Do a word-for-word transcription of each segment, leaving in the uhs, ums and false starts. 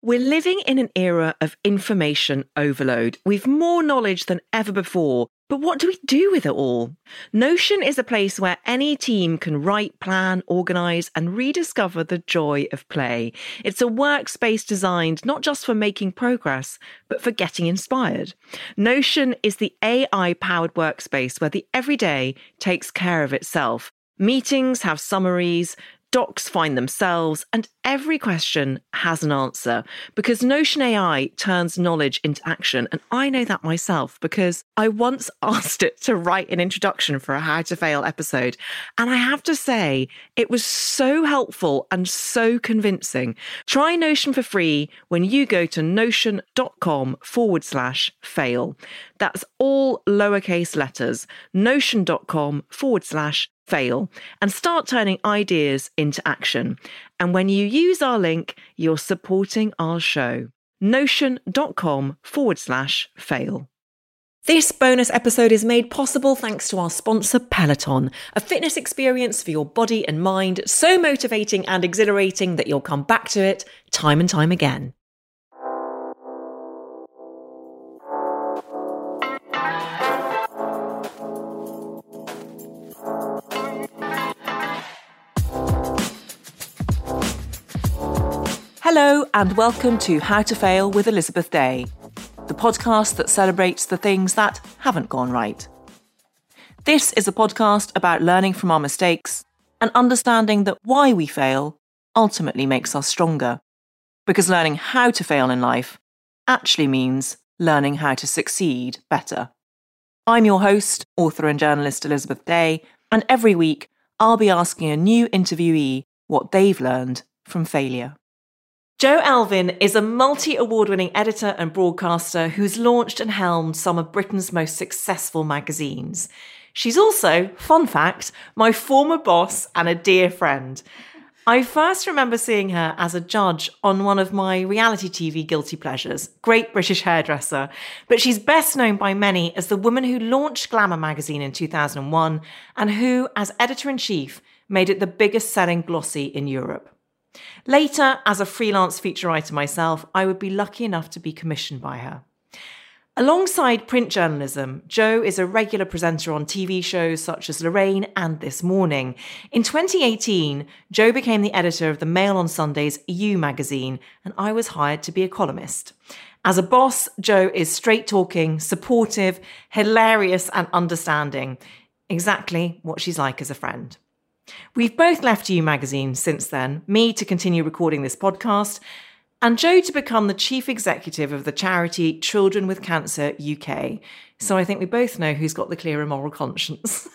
We're living in an era of information overload. We've more knowledge than ever before. But what do we do with it all? Notion is a place where any team can write, plan, organise and rediscover the joy of play. It's a workspace designed not just for making progress, but for getting inspired. Notion is the A I-powered workspace where the everyday takes care of itself. Meetings have summaries, docs find themselves, and every question has an answer because Notion A I turns knowledge into action. And I know that myself because I once asked it to write an introduction for a How to Fail episode. And I have to say, it was so helpful and so convincing. Try Notion for free when you go to notion.com forward slash fail. That's all lowercase letters, notion.com forward slash fail, and start turning ideas into action. And when you use our link, you're supporting our show. Notion.com forward slash fail. This bonus episode is made possible thanks to our sponsor, Peloton, a fitness experience for your body and mind, so motivating and exhilarating that you'll come back to it time and time again. Hello and welcome to How to Fail with Elizabeth Day, the podcast that celebrates the things that haven't gone right. This is a podcast about learning from our mistakes and understanding that why we fail ultimately makes us stronger. Because learning how to fail in life actually means learning how to succeed better. I'm your host, author and journalist Elizabeth Day, and every week I'll be asking a new interviewee what they've learned from failure. Jo Elvin is a multi-award-winning editor and broadcaster who's launched and helmed some of Britain's most successful magazines. She's also, fun fact, my former boss and a dear friend. I first remember seeing her as a judge on one of my reality T V guilty pleasures, Great British Hairdresser, but she's best known by many as the woman who launched Glamour magazine in two thousand one and who, as editor-in-chief, made it the biggest-selling glossy in Europe. Later, as a freelance feature writer myself, I would be lucky enough to be commissioned by her. Alongside print journalism, Jo is a regular presenter on T V shows such as Lorraine and This Morning. In twenty eighteen, Jo became the editor of the Mail on Sunday's You magazine, and I was hired to be a columnist. As a boss, Jo is straight-talking, supportive, hilarious and understanding. Exactly what she's like as a friend. We've both left You magazine since then, me to continue recording this podcast, and Jo to become the chief executive of the charity Children with Cancer U K. So I think we both know who's got the clearer moral conscience.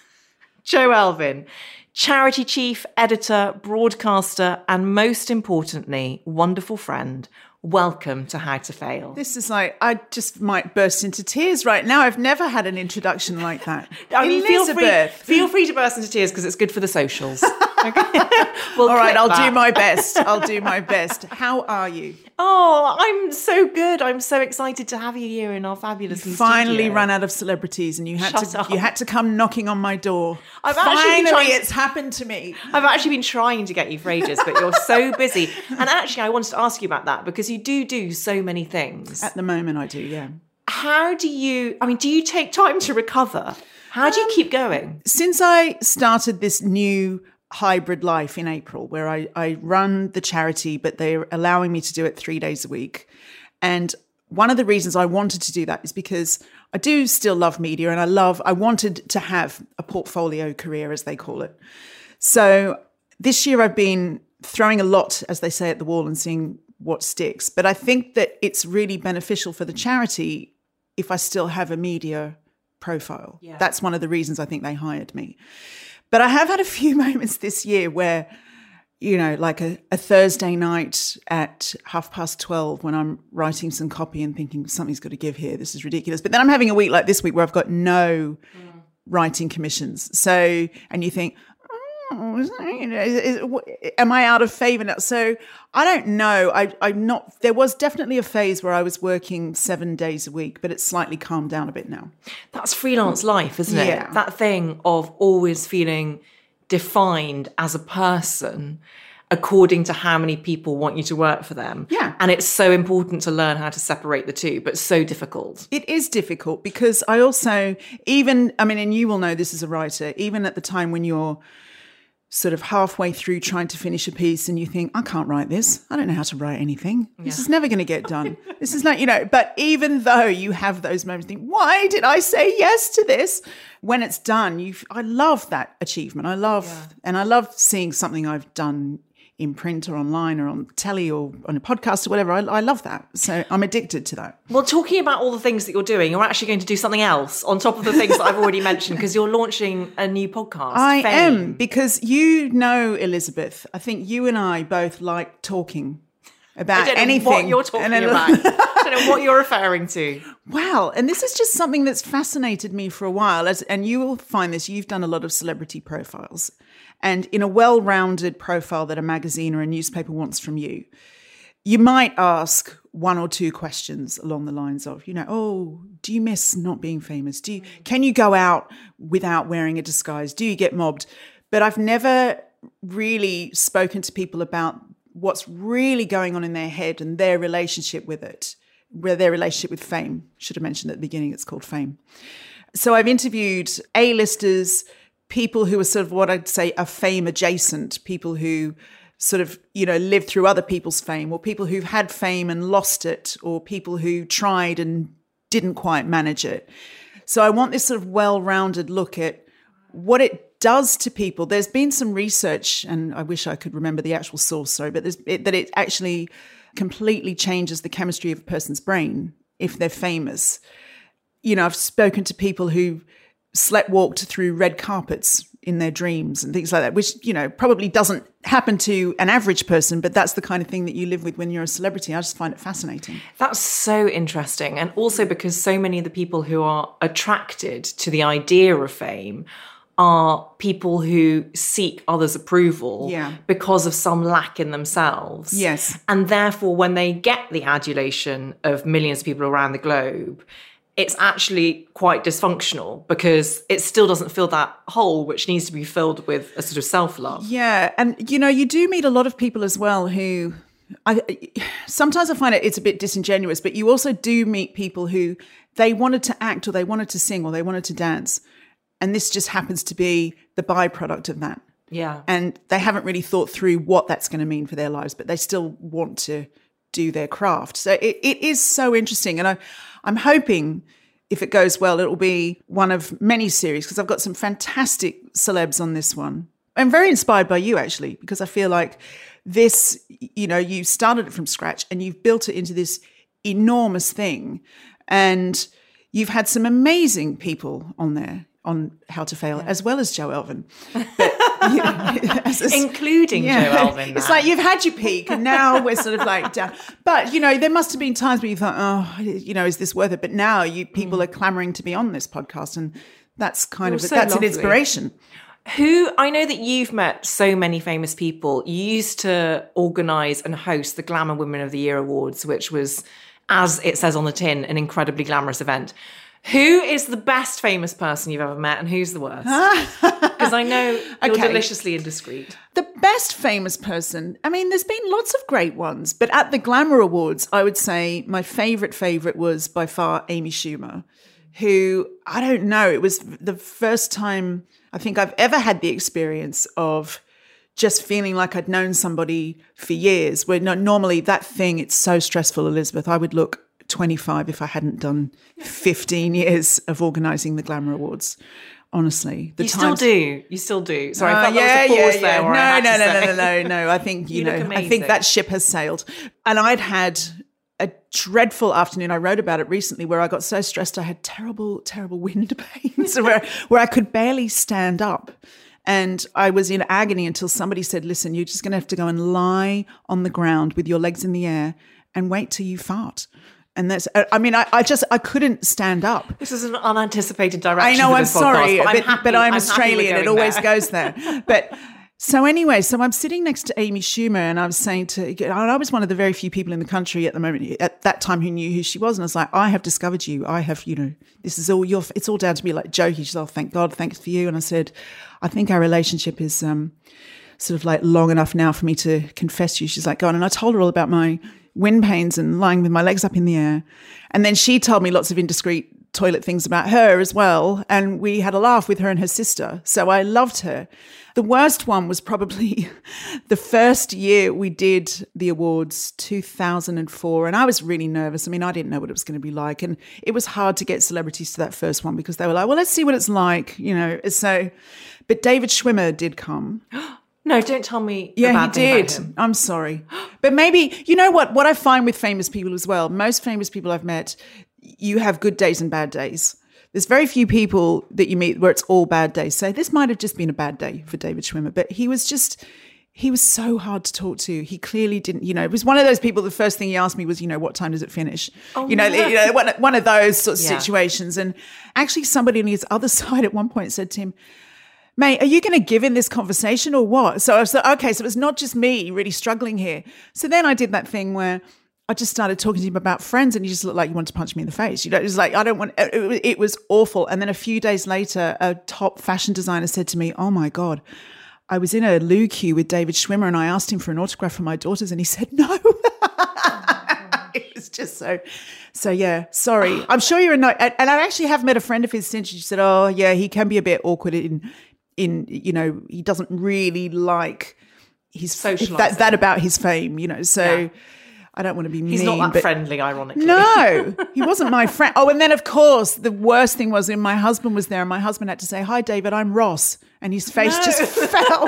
Jo Elvin, charity chief, editor, broadcaster, and most importantly, wonderful friend. Welcome to How to Fail. This is like, I just might burst into tears right now. I've never had an introduction like that. I mean, feel free, Elizabeth. feel free to burst into tears because it's good for the socials. Okay? We'll All right, I'll that. do my best. I'll do my best. How are you? Oh, I'm so good. I'm so excited to have you here in our fabulous You new finally studio. run out of celebrities and you had Shut to up. you had to come knocking on my door. I've actually been finally, trying- it's happened to me. I've actually been trying to get you for ages, but you're so busy. And actually, I wanted to ask you about that because you do do so many things. At the moment, I do, yeah. How do you, I mean, do you take time to recover? How do you Um, keep going? Since I started this new hybrid life in April, where I, I run the charity, but they're allowing me to do it three days a week. And one of the reasons I wanted to do that is because I do still love media and I love, I wanted to have a portfolio career, as they call it. So this year I've been throwing a lot, as they say, at the wall and seeing what sticks. But I think that it's really beneficial for the charity if I still have a media profile. Yeah. That's one of the reasons I think they hired me. But I have had a few moments this year where, you know, like a, a Thursday night at half past twelve when I'm writing some copy and thinking something's got to give here. This is ridiculous. But then I'm having a week like this week where I've got no mm. writing commissions. So, and you think, oh, you know, is, is, am I out of favour now? So I don't know. I, I'm not. There was definitely a phase where I was working seven days a week, but it's slightly calmed down a bit now. That's freelance life, isn't it? Yeah. That thing of always feeling defined as a person. according to how many people want you to work for them. Yeah. And it's so important to learn how to separate the two, but so difficult. It is difficult because I also, even, I mean, and you will know this as a writer, even at the time when you're sort of halfway through trying to finish a piece and you think, I can't write this. I don't know how to write anything. This Yeah. is never going to get done. This is not, you know, but even though you have those moments, think, why did I say yes to this? When it's done, you, I love that achievement. I love, Yeah. and I love seeing something I've done in print or online or on telly or on a podcast or whatever. I, I love that. So I'm addicted to that. Well, talking about all the things that you're doing, you're actually going to do something else on top of the things that I've already mentioned, because you're launching a new podcast. I Fame. am, because you know, Elizabeth, I think you and I both like talking about I don't know anything. what you're talking And then- about. I don't know what you're referring to. Wow. And this is just something that's fascinated me for a while. As, and you will find this, you've done a lot of celebrity profiles. And in a well-rounded profile that a magazine or a newspaper wants from you, you might ask one or two questions along the lines of, you know, oh, do you miss not being famous? Do you, can you go out without wearing a disguise? Do you get mobbed? But I've never really spoken to people about what's really going on in their head and their relationship with it, where their relationship with fame. Should have mentioned at the beginning, it's called Fame. So I've interviewed A-listers, people who are sort of what I'd say are fame adjacent, people who sort of, you know, live through other people's fame, or people who've had fame and lost it, or people who tried and didn't quite manage it. So I want this sort of well-rounded look at what it does to people. There's been some research, and I wish I could remember the actual source, sorry, but there's, it, that it actually completely changes the chemistry of a person's brain if they're famous. You know, I've spoken to people who slept walked through red carpets in their dreams and things like that, which, you know, probably doesn't happen to an average person, but that's the kind of thing that you live with when you're a celebrity. I just find it fascinating. That's so interesting. And also because so many of the people who are attracted to the idea of fame are people who seek others' approval Yeah. because of some lack in themselves. Yes. And therefore, when they get the adulation of millions of people around the globe, it's actually quite dysfunctional because it still doesn't fill that hole which needs to be filled with a sort of self-love. Yeah. And, you know, you do meet a lot of people as well who I sometimes I find it it's a bit disingenuous, but you also do meet people who they wanted to act or they wanted to sing or they wanted to dance. And this just happens to be the byproduct of that. Yeah. And they haven't really thought through what that's going to mean for their lives, but they still want to do their craft. So it, it is so interesting. And I, I'm hoping if it goes well, it will be one of many series because I've got some fantastic celebs on this one. I'm very inspired by you, actually, because I feel like this, you know, you started it from scratch and you've built it into this enormous thing. And you've had some amazing people on there on How to Fail, yeah. as well as Joe Elvin. But, you know, as a, including yeah, Joe Elvin. It's like you've had your peak and now we're sort of like down. But, you know, there must have been times where you thought, oh, you know, is this worth it? But now you people mm. are clamoring to be on this podcast, and that's kind You're of, so that's lovely. An inspiration. Who, I know that you've met so many famous people. You used to organise and host the Glamour Women of the Year Awards, which was, as it says on the tin, an incredibly glamorous event. Who is the best famous person you've ever met and who's the worst? Because I know you're okay. deliciously indiscreet. The best famous person, I mean, there's been lots of great ones, but at the Glamour Awards, I would say my favourite, favourite was by far Amy Schumer, who, I don't know, it was the first time I think I've ever had the experience of just feeling like I'd known somebody for years, where no, normally that thing, it's so stressful, Elizabeth. I would look twenty-five if I hadn't done fifteen years of organising the Glamour Awards. Honestly, the you times... still do. You still do. Sorry, uh, I thought yeah, there was a pause yeah, there. Yeah. Where no, I had no, to no, say. no, no, no, no. I think you, you know. I think that ship has sailed. And I'd had a dreadful afternoon. I wrote about it recently, where I got so stressed I had terrible, terrible wind pains, where where I could barely stand up. And I was in agony until somebody said, listen, you're just going to have to go and lie on the ground with your legs in the air and wait till you fart. And that's, I mean, I, I just, I couldn't stand up. This is an unanticipated direction. I know, for I'm this sorry, podcast, but, but, I'm, happy, but I'm, I'm Australian. It always there. goes there. But so anyway, so I'm sitting next to Amy Schumer and I was saying to, I was one of the very few people in the country at the moment, at that time, who knew who she was. And I was like, I have discovered you. I have, you know, this is all your, it's all down to me, like jokey. She said, oh, thank God, thanks for you. And I said, I think our relationship is um, sort of like long enough now for me to confess to you. She's like, go on. And I told her all about my wind pains and lying with my legs up in the air. And then she told me lots of indiscreet toilet things about her as well. And we had a laugh with her and her sister. So I loved her. The worst one was probably the first year we did the awards, two thousand four. And I was really nervous. I mean, I didn't know what it was going to be like. And it was hard to get celebrities to that first one because they were like, well, let's see what it's like, you know. So, but David Schwimmer did come. No, don't tell me. Yeah, the bad he thing did. about him. I'm sorry. But maybe, you know what, what I find with famous people as well, most famous people I've met, you have good days and bad days. There's very few people that you meet where it's all bad days. So this might have just been a bad day for David Schwimmer, but he was just, he was so hard to talk to. He clearly didn't, you know, it was one of those people, the first thing he asked me was, you know, what time does it finish? Oh, you know, no. you know one, one of those sort of Yeah. situations. And actually somebody on his other side at one point said to him, mate, are you going to give in this conversation or what? So I was like, okay, so it's not just me really struggling here. So then I did that thing where I just started talking to him about friends and he just looked like you wanted to punch me in the face. You know, it was like, I don't want, it, it was awful. And then a few days later, a top fashion designer said to me, oh my God, I was in a loo queue with David Schwimmer and I asked him for an autograph for my daughters and he said no. It was just so, so yeah, sorry. I'm sure you're not, and I actually have met a friend of his since. She said, oh yeah, he can be a bit awkward in, in, you know, he doesn't really like his, Socialising. that, that about his fame, you know, so. Yeah. I don't want to be He's mean. not that but friendly, ironically. No, he wasn't my friend. Oh, and then, of course, the worst thing was when my husband was there and my husband had to say, hi, David, I'm Ross. And his face No. just fell.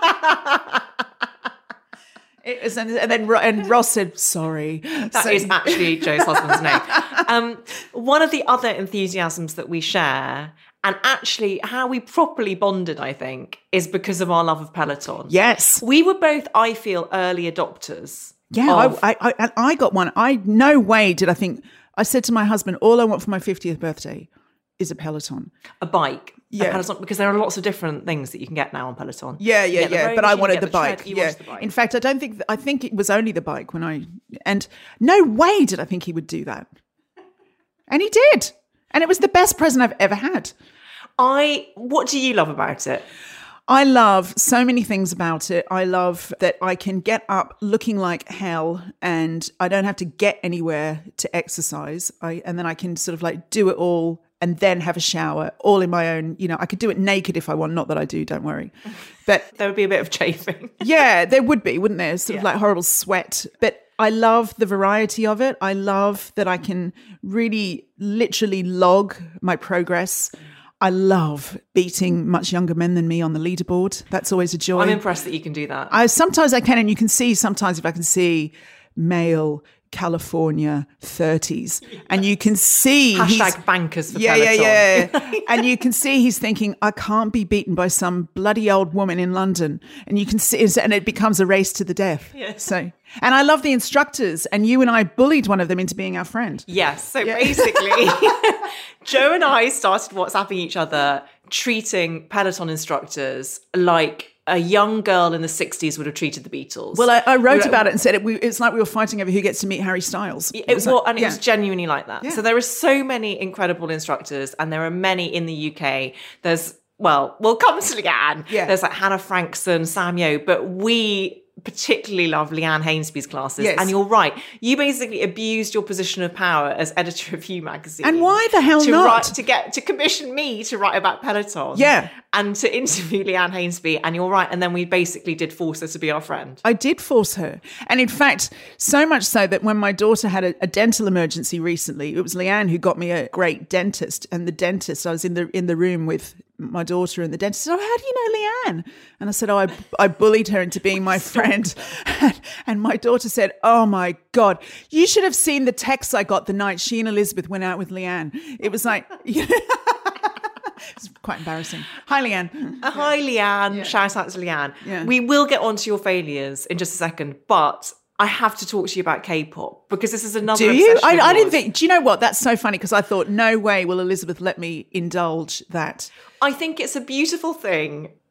It was, and, and then and Ross said, sorry. That So- is actually Joe's husband's name. Um, one of the other enthusiasms that we share, and actually how we properly bonded, I think, is because of our love of Peloton. Yes. We were both, I feel, early adopters. Yeah, of- I, I, I, and I got one. I no way did I think, I said to my husband, all I want for my fiftieth birthday is a Peloton. a bike. Yeah. A Peloton, because there are lots of different things that you can get now on Peloton. Yeah, You yeah, get the yeah. row But I machine, you wanted get the bike. tread, you yeah. wanted the bike. In fact, I don't think I think it was only the bike when I and no way did I think he would do that. And he did. And it was the best present I've ever had. I. What do you love about it? I love so many things about it. I love that I can get up looking like hell and I don't have to get anywhere to exercise. I and then I can sort of like do it all and then have a shower all in my own, you know, I could do it naked if I want, not that I do, don't worry. But There would be a bit of chafing. yeah, there would be, wouldn't there? Sort of Yeah. like horrible sweat. But I love the variety of it. I love that I can really literally log my progress. I love beating much younger men than me on the leaderboard. That's always a joy. I'm impressed that you can do that. I sometimes I can, and you can see sometimes if I can see male California thirties, and you can see he's- Hashtag bankers for yeah, Peloton. yeah, yeah. And you can see he's thinking, I can't be beaten by some bloody old woman in London. And you can see, and it becomes a race to the death. Yeah. So, and I love the instructors, and you and I bullied one of them into being our friend. Yes. So basically, Joe and I started WhatsApping each other, treating Peloton instructors like a young girl in the sixties would have treated the Beatles. Well, I, I wrote We're- about it and said it, we, it's like we were fighting over who gets to meet Harry Styles. It, was well, like- and it yeah. was genuinely like that. Yeah. So there are so many incredible instructors, and there are many in the U K. There's, well, we'll come to Leanne. Yeah. There's like Hannah Frankson, Sam Yo, but we particularly love Leanne Hainsby's classes. Yes. And you're right. You basically abused your position of power as editor of You magazine. And why the hell to not? Write, to get to commission me to write about Peloton. Yeah. And to interview Leanne Hainsby. And you're right. And then we basically did force her to be our friend. I did force her. And in fact, so much so that when my daughter had a, a dental emergency recently, it was Leanne who got me a great dentist. And the dentist, I was in the in the room with my daughter and the dentist said, oh, how do you know Leanne? And I said, oh, I, I bullied her into being my friend. And, and my daughter said, oh my God, you should have seen the texts I got the night she and Elizabeth went out with Leanne. It was like, it's quite embarrassing. Hi, Leanne. Uh, Hi, Leanne. Shout out to Leanne. Yeah. We will get on to your failures in just a second, but I have to talk to you about K-pop because this is another Do you? obsession I, of I didn't yours. think. Do you know what? That's so funny because I thought, no way will Elizabeth let me indulge that. I think it's a beautiful thing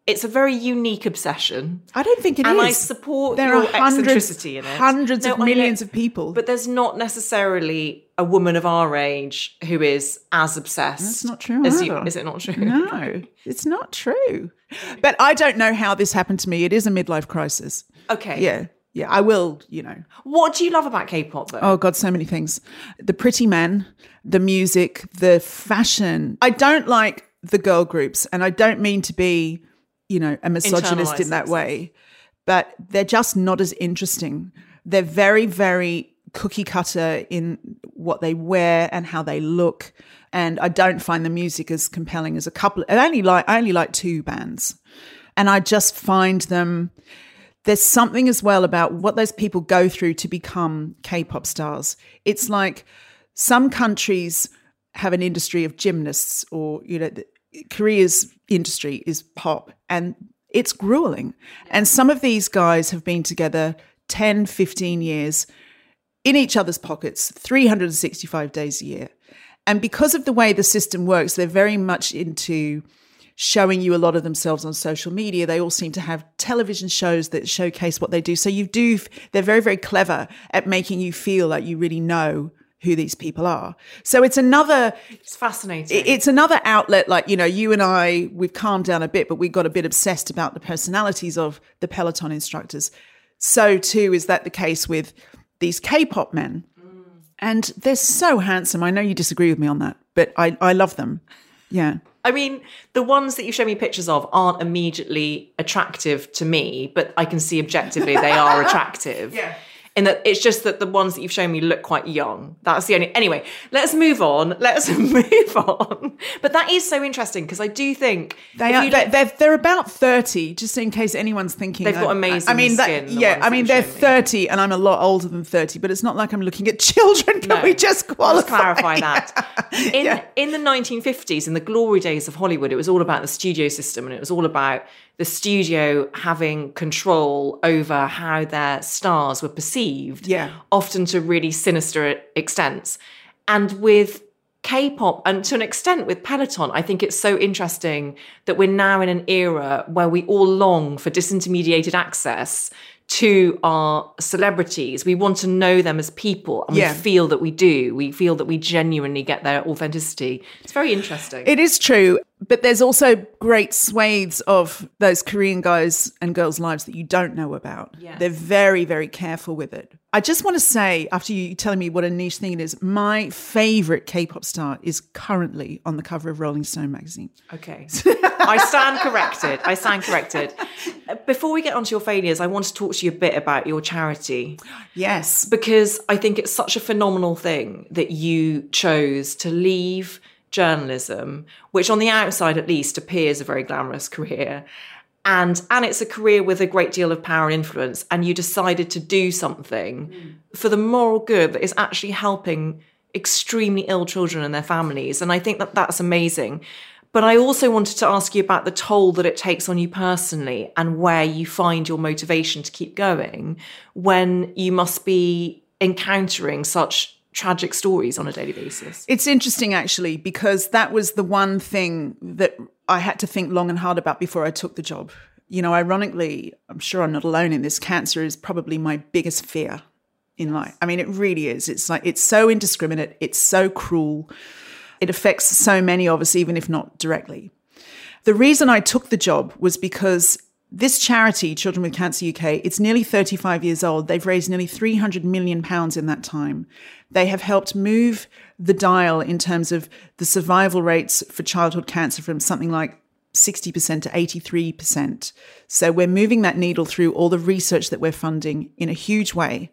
it's a very unique obsession. I don't think it and is. And I support there your are hundreds, eccentricity in it. Hundreds no, of millions of people. But there's not necessarily a woman of our age who is as obsessed. That's not true as either. you. Is it not true? No, it's not true. But I don't know how this happened to me. It is a midlife crisis. Okay. Yeah. Yeah, I will, you know. What do you love about K-pop, though? Oh, God, so many things. The pretty men, the music, the fashion. I don't like the girl groups, and I don't mean to be, you know, a misogynist in that way, but they're just not as interesting. They're very, very cookie cutter in what they wear and how they look, and I don't find the music as compelling as a couple. I only like I only like two bands, and I just find them. There's something as well about what those people go through to become K-pop stars. It's like some countries have an industry of gymnasts, or, you know, the, Korea's industry is pop, and it's grueling. And some of these guys have been together ten, fifteen years in each other's pockets, three hundred sixty-five days a year. And because of the way the system works, they're very much into showing you a lot of themselves on social media. They all seem to have television shows that showcase what they do. So you do, they're very, very clever at making you feel like you really know who these people are. So it's another... It's fascinating. It's another outlet, like, you know, you and I, we've calmed down a bit, but we got a bit obsessed about the personalities of the Peloton instructors. So too is that the case with these K-pop men. Mm. And they're so handsome. I know you disagree with me on that, but I, I love them. Yeah. I mean, the ones that you show me pictures of aren't immediately attractive to me, but I can see objectively they are attractive. Yeah. And that it's just that the ones that you've shown me look quite young. That's the only... Anyway, let's move on. Let's move on. But that is so interesting because I do think... They are, they're, they're, they're about thirty, just in case anyone's thinking... They've got amazing I mean, skin. That, yeah, I mean, they're thirty and I'm a lot older than thirty, but it's not like I'm looking at children. Can no, we just qualify? Let's clarify that. In, yeah. in the nineteen fifties, in the glory days of Hollywood, it was all about the studio system, and it was all about the studio having control over how their stars were perceived, yeah. often to really sinister extents. And with K-pop, and to an extent with Peloton, I think it's so interesting that we're now in an era where we all long for disintermediated access to our celebrities. We want to know them as people, and yeah. we feel that we do. We feel that we genuinely get their authenticity. It's very interesting. It is true, but there's also great swathes of those Korean guys and girls' lives that you don't know about. Yes. They're very, very careful with it. I just want to say, after you telling me what a niche thing it is, my favorite K-pop star is currently on the cover of Rolling Stone magazine. Okay. I stand corrected. I stand corrected. Before we get onto your failures, I want to talk to you a bit about your charity. Yes. Because I think it's such a phenomenal thing that you chose to leave journalism, which on the outside at least appears a very glamorous career. And and it's a career with a great deal of power and influence. And you decided to do something mm. for the moral good that is actually helping extremely ill children and their families. And I think that that's amazing. But I also wanted to ask you about the toll that it takes on you personally and where you find your motivation to keep going when you must be encountering such tragic stories on a daily basis. It's interesting, actually, because that was the one thing that I had to think long and hard about before I took the job. You know, ironically, I'm sure I'm not alone in this, cancer is probably my biggest fear in life. I mean, it really is. It's like, it's so indiscriminate. It's so cruel. It affects so many of us, even if not directly. The reason I took the job was because this charity, Children with Cancer U K, it's nearly thirty-five years old. They've raised nearly three hundred million pounds in that time. They have helped move the dial in terms of the survival rates for childhood cancer from something like sixty percent to eighty-three percent. So we're moving that needle through all the research that we're funding in a huge way.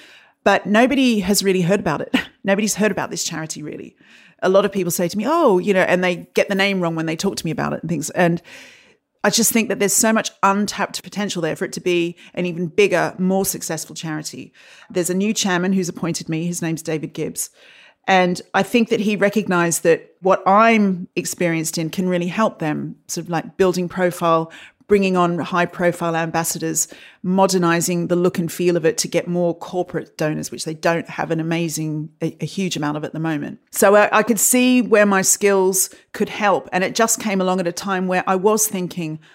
But nobody has really heard about it. Nobody's heard about this charity, really. A lot of people say to me, oh, you know, and they get the name wrong when they talk to me about it and things. And I just think that there's so much untapped potential there for it to be an even bigger, more successful charity. There's a new chairman who's appointed me. His name's David Gibbs. And I think that he recognized that what I'm experienced in can really help them, sort of like building profile, bringing on high-profile ambassadors, modernizing the look and feel of it to get more corporate donors, which they don't have an amazing, a, a huge amount of at the moment. So I, I could see where my skills could help. And it just came along at a time where I was thinking,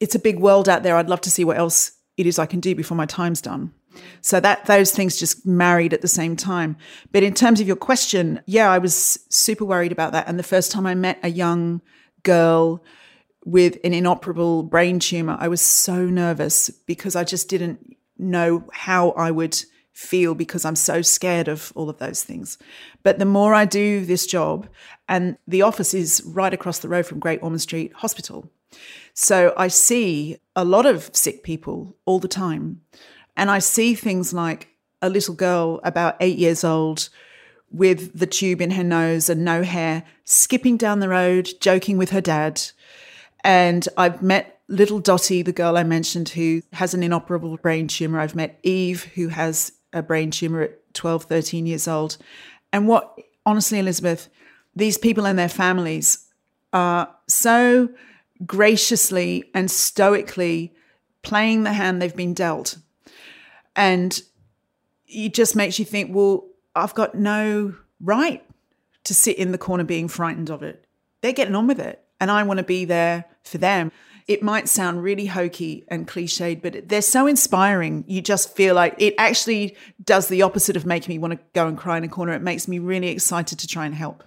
it's a big world out there. I'd love to see what else it is I can do before my time's done. So that those things just married at the same time. But in terms of your question, yeah, I was super worried about that. And the first time I met a young girl with an inoperable brain tumor, I was so nervous because I just didn't know how I would feel because I'm so scared of all of those things. But the more I do this job, and the office is right across the road from Great Ormond Street Hospital. So I see a lot of sick people all the time. And I see things like a little girl about eight years old with the tube in her nose and no hair, skipping down the road, joking with her dad. And I've met little Dottie, the girl I mentioned, who has an inoperable brain tumor. I've met Eve, who has a brain tumor at twelve, thirteen years old. And what, honestly, Elizabeth, these people and their families are so graciously and stoically playing the hand they've been dealt. And it just makes you think, well, I've got no right to sit in the corner being frightened of it. They're getting on with it, and I want to be there for them. It might sound really hokey and cliched, but they're so inspiring. You just feel like it actually does the opposite of making me want to go and cry in a corner. It makes me really excited to try and help.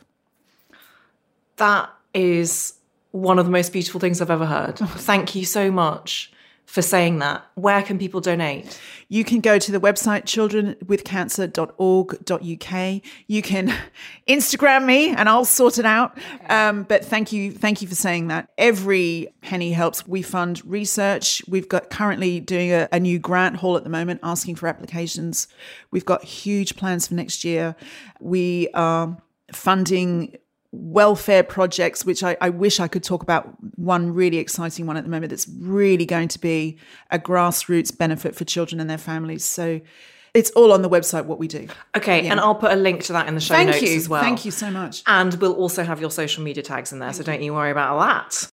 That is one of the most beautiful things I've ever heard. Thank you so much for saying that. Where can people donate? You can go to the website children with cancer dot org dot U K. You can Instagram me and I'll sort it out. Um, but thank you, thank you for saying that. Every penny helps. We fund research. We've got currently doing a, a new grant hall at the moment, asking for applications. We've got huge plans for next year. We are funding welfare projects, which I, I wish I could talk about. One really exciting one at the moment that's really going to be a grassroots benefit for children and their families. So it's all on the website, what we do. Okay, yeah. And I'll put a link to that in the show Thank notes you. as well. Thank you so much. And we'll also have your social media tags in there, Thank so don't you worry about that.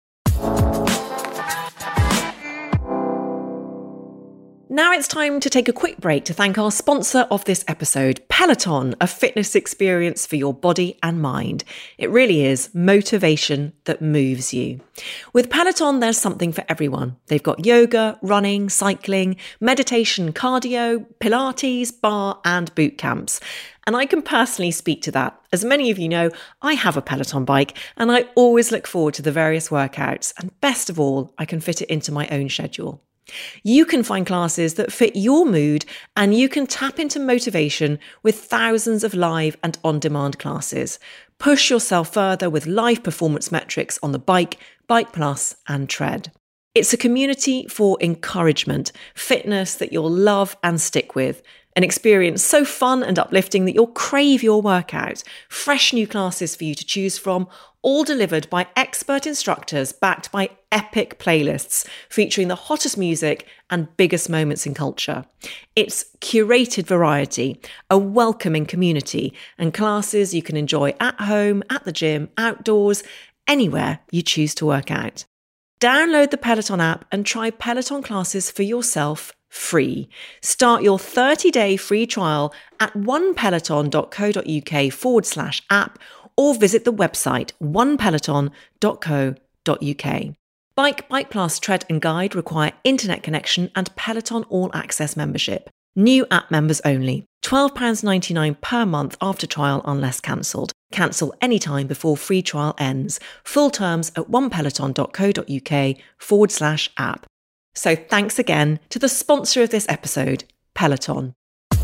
Now it's time to take a quick break to thank our sponsor of this episode, Peloton, a fitness experience for your body and mind. It really is motivation that moves you. With Peloton, there's something for everyone. They've got yoga, running, cycling, meditation, cardio, Pilates, bar, and boot camps. And I can personally speak to that. As many of you know, I have a Peloton bike and I always look forward to the various workouts. And best of all, I can fit it into my own schedule. You can find classes that fit your mood and you can tap into motivation with thousands of live and on-demand classes. Push yourself further with live performance metrics on the bike, Bike Plus and Tread. It's a community for encouragement, fitness that you'll love and stick with. An experience so fun and uplifting that you'll crave your workout. Fresh new classes for you to choose from, all delivered by expert instructors backed by epic playlists featuring the hottest music and biggest moments in culture. It's curated variety, a welcoming community, and classes you can enjoy at home, at the gym, outdoors, anywhere you choose to work out. Download the Peloton app and try Peloton classes for yourself free. Start your thirty-day free trial at onepeloton.co.uk forward slash app or visit the website onepeloton.co.uk. Bike, Bike Plus, Tread and Guide require internet connection and Peloton All Access membership. New app members only. twelve pounds ninety-nine per month after trial unless cancelled. Cancel anytime before free trial ends. Full terms at onepeloton.co.uk forward slash app. So thanks again to the sponsor of this episode, Peloton.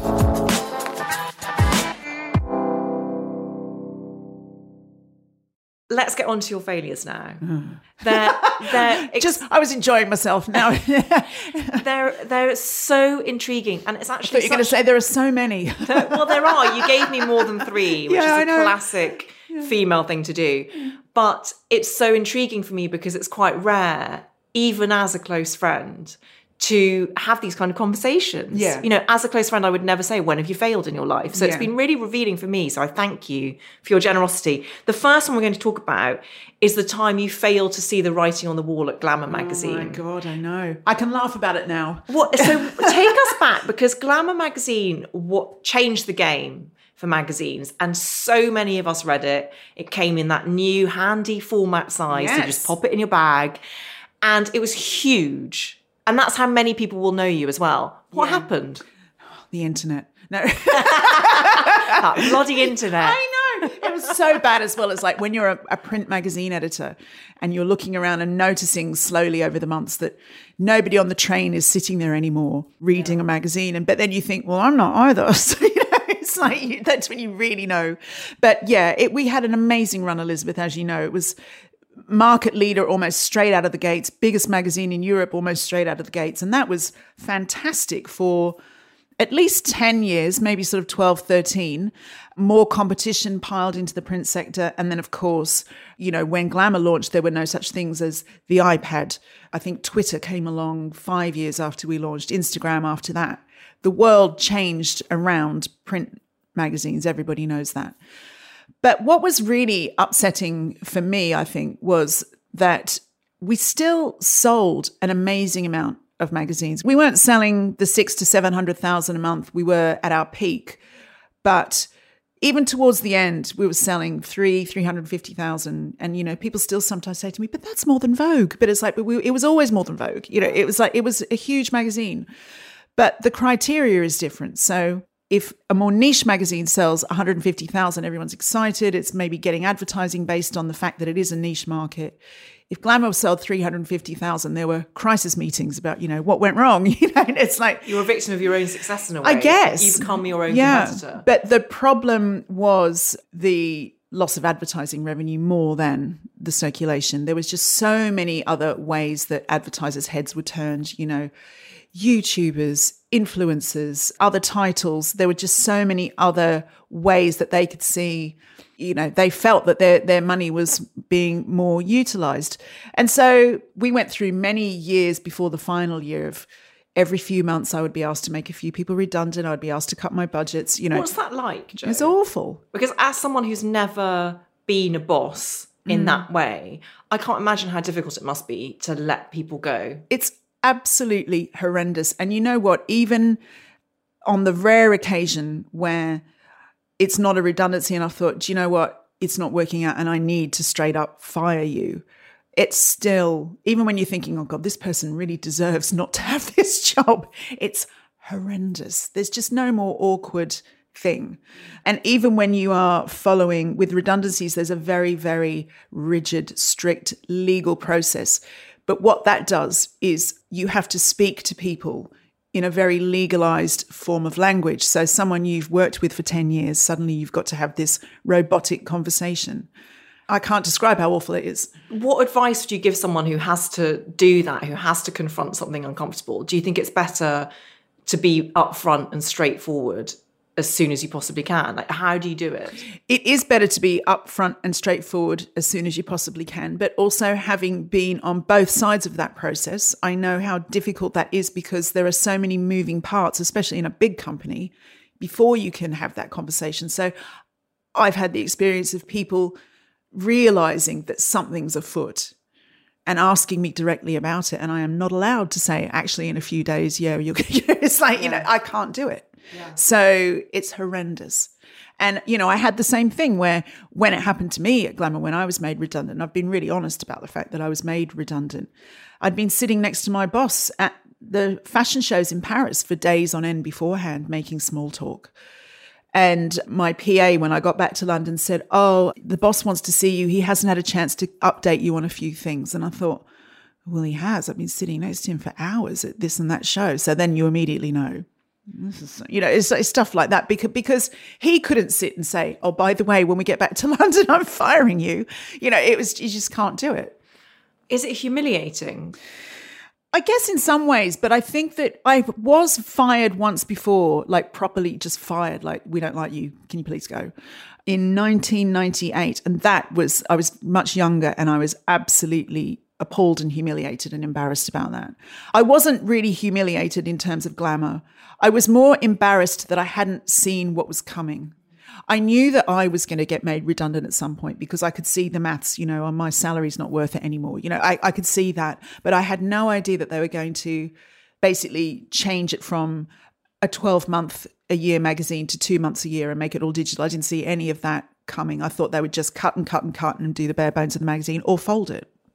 Let's get on to your failures now. Mm. They're, they're ex- Just, I was enjoying myself now. they're they're so intriguing, and it's actually. I thought you were going to say there are so many. Well, there are. You gave me more than three, which yeah, is a classic yeah. female thing to do. But it's so intriguing for me because it's quite rare, even as a close friend, to have these kind of conversations. Yeah. You know, as a close friend, I would never say, when have you failed in your life? So yeah. It's been really revealing for me. So I thank you for your generosity. The first one we're going to talk about is the time you failed to see the writing on the wall at Glamour magazine. Oh my God, I know. I can laugh about it now. What? So take us back, because Glamour magazine what changed the game for magazines, and so many of us read it. It came in that new handy format size, yes. so you just pop it in your bag. and it was huge. And that's how many people will know you as well. What yeah. happened? The internet. No. That bloody internet. I know. It was so bad, as well as like when you're a, a print magazine editor and you're looking around and noticing slowly over the months that nobody on the train is sitting there anymore reading yeah. a magazine. And but then you think, well, I'm not either. So, you know, it's like you, that's when you really know. But yeah, it, we had an amazing run, Elizabeth, as you know. It was market leader almost straight out of the gates, biggest magazine in Europe almost straight out of the gates. And that was fantastic for at least ten years, maybe sort of twelve, thirteen, more competition piled into the print sector. And then, of course, you know, when Glamour launched, there were no such things as the iPad. I think Twitter came along five years after we launched, Instagram after that. The world changed around print magazines. Everybody knows that. But what was really upsetting for me, I think, was that we still sold an amazing amount of magazines. We weren't selling the six to seven hundred thousand a month. We were at our peak, but even towards the end, we were selling three, three hundred fifty thousand. And you know, people still sometimes say to me, "But that's more than Vogue." But it's like, but we, it was always more than Vogue. You know, it was like it was a huge magazine, but the criteria is different. So if a more niche magazine sells one hundred fifty thousand, everyone's excited. It's maybe getting advertising based on the fact that it is a niche market. If Glamour sold three hundred fifty thousand, there were crisis meetings about, you know, what went wrong. You know, and it's like you're a victim of your own success in a way. I guess you become your own yeah, competitor. But the problem was the loss of advertising revenue more than the circulation. There was just so many other ways that advertisers' heads were turned. You know, YouTubers, influencers, other titles. There were just so many other ways that they could see. You know, they felt that their their money was being more utilized. And so we went through many years before the final year of every few months I would be asked to make a few people redundant. I'd be asked to cut my budgets. You know, what's that like, Jo? It's awful. Because as someone who's never been a boss in mm. that way, I can't imagine how difficult it must be to let people go. It's absolutely horrendous. And you know what? Even on the rare occasion where it's not a redundancy and I thought, do you know what? It's not working out and I need to straight up fire you. It's still, even when you're thinking, oh God, this person really deserves not to have this job, it's horrendous. There's just no more awkward thing. And even when you are following with redundancies, there's a very, very rigid, strict legal process. But what that does is you have to speak to people in a very legalized form of language. So someone you've worked with for ten years, suddenly you've got to have this robotic conversation. I can't describe how awful it is. What advice would you give someone who has to do that, who has to confront something uncomfortable? Do you think it's better to be upfront and straightforward as soon as you possibly can? Like, how do you do it? It is better to be upfront and straightforward as soon as you possibly can, but also having been on both sides of that process, I know how difficult that is because there are so many moving parts, especially in a big company, before you can have that conversation. So I've had the experience of people realizing that something's afoot and asking me directly about it. And I am not allowed to say, actually, in a few days, yeah, you're, it's like, yeah. you know, I can't do it. Yeah. So it's horrendous. And, you know, I had the same thing where when it happened to me at Glamour, when I was made redundant, I've been really honest about the fact that I was made redundant. I'd been sitting next to my boss at the fashion shows in Paris for days on end beforehand, making small talk. And my P A, when I got back to London, said, oh, the boss wants to see you. He hasn't had a chance to update you on a few things. And I thought, well, he has. I've been sitting next to him for hours at this and that show. So then you immediately know. This is, you know, it's, it's stuff like that because because he couldn't sit and say, oh, by the way, when we get back to London, I'm firing you. You know, it was, you just can't do it. Is it humiliating? I guess in some ways, but I think that I was fired once before, like properly just fired, like, we don't like you, can you please go? In nineteen ninety-eight. And that was, I was much younger and I was absolutely appalled and humiliated and embarrassed about that. I wasn't really humiliated in terms of Glamour. I was more embarrassed that I hadn't seen what was coming. I knew that I was going to get made redundant at some point because I could see the maths, you know, on my salary's not worth it anymore. You know, I, I could see that, but I had no idea that they were going to basically change it from a twelve month a year magazine to two months a year and make it all digital. I didn't see any of that coming. I thought they would just cut and cut and cut and do the bare bones of the magazine or fold it.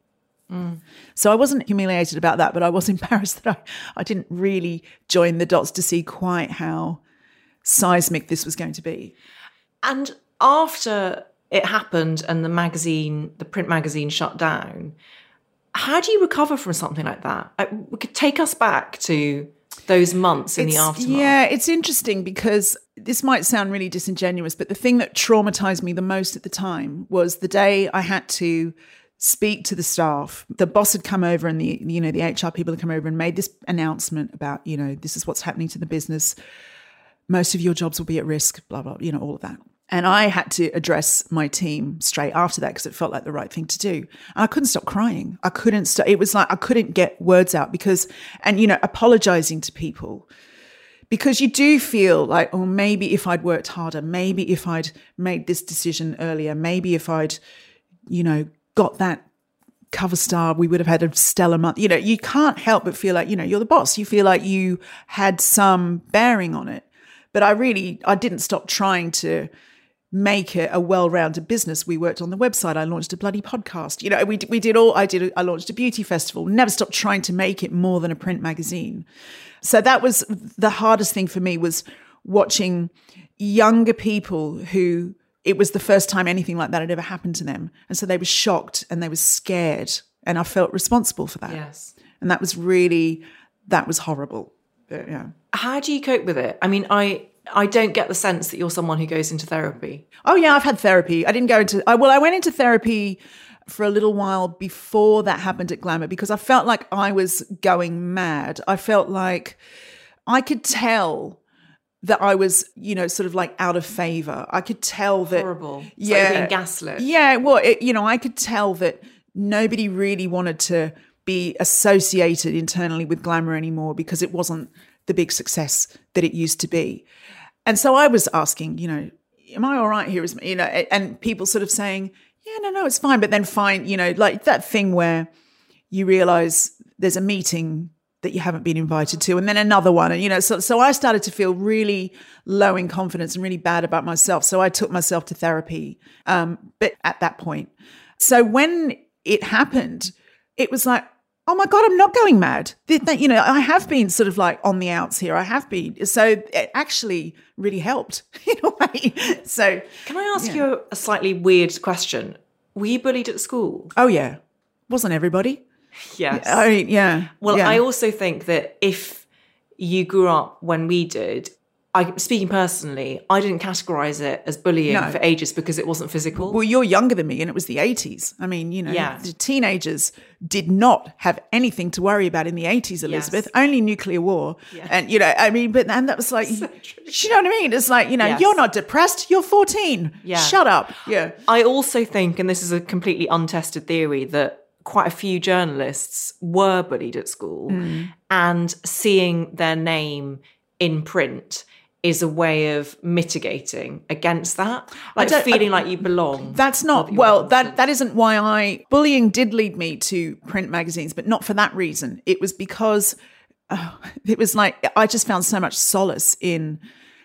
Mm. So I wasn't humiliated about that, but I was embarrassed that I, I didn't really join the dots to see quite how seismic this was going to be. And after it happened and the magazine, the print magazine shut down, how do you recover from something like that? We could take us back to those months in it's, the aftermath. Yeah, it's interesting because this might sound really disingenuous, but the thing that traumatized me the most at the time was the day I had to speak to the staff. The boss had come over and the, you know, the H R people had come over and made this announcement about, you know, this is what's happening to the business. Most of your jobs will be at risk, blah, blah, you know, all of that. And I had to address my team straight after that because it felt like the right thing to do. And I couldn't stop crying. I couldn't stop. It was like I couldn't get words out because, and, you know, apologizing to people because you do feel like, oh, maybe if I'd worked harder, maybe if I'd made this decision earlier, maybe if I'd, you know, got that cover star, we would have had a stellar month. You know, you can't help but feel like, you know, you're the boss. You feel like you had some bearing on it. But I really, I didn't stop trying to make it a well-rounded business. We worked on the website. I launched a bloody podcast. You know, we we did all, I did, I launched a beauty festival, never stopped trying to make it more than a print magazine. So that was the hardest thing for me, was watching younger people who, it was the first time anything like that had ever happened to them. And so they were shocked and they were scared. And I felt responsible for that. Yes. And that was really, that was horrible. But, yeah. How do you cope with it? I mean, I I don't get the sense that you're someone who goes into therapy. Oh, yeah, I've had therapy. I didn't go into, I, well, I went into therapy for a little while before that happened at Glamour because I felt like I was going mad. I felt like I could tell that I was, you know, sort of like out of favor. I could tell that. Horrible. It's yeah, like being gaslit. Yeah, well, it, you know, I could tell that nobody really wanted to be associated internally with Glamour anymore because it wasn't the big success that it used to be. And so I was asking, you know, am I all right here? Is, you know, and people sort of saying, yeah, no, no, it's fine. But then find, you know, like that thing where you realize there's a meeting that you haven't been invited to, and then another one. And, you know, so, so I started to feel really low in confidence and really bad about myself. So I took myself to therapy, um, but at that point. So when it happened, it was like, oh my God, I'm not going mad. You know, I have been sort of like on the outs here. I have been. So it actually really helped in a way. So can I ask yeah. you a slightly weird question? Were you bullied at school? Oh, yeah. Wasn't everybody? Yes. I mean, yeah. Well, yeah. I also think that if you grew up when we did, I, speaking personally, I didn't categorize it as bullying No. for ages because it wasn't physical. Well, you're younger than me and it was the eighties. I mean, you know, Yeah. the teenagers did not have anything to worry about in the eighties, Elizabeth, Yes. only nuclear war. Yeah. And, you know, I mean, but and that was like, So you true. know what I mean? It's like, you know, Yes. you're not depressed, you're fourteen. Yeah. Shut up. Yeah. I also think, and this is a completely untested theory, that quite a few journalists were bullied at school, Mm. and seeing their name in print is a way of mitigating against that, like don't- feeling I- like you belong. That's or not, that you well, are that, important. that isn't why I, bullying did lead me to print magazines, but not for that reason. It was because oh, it was like, I just found so much solace in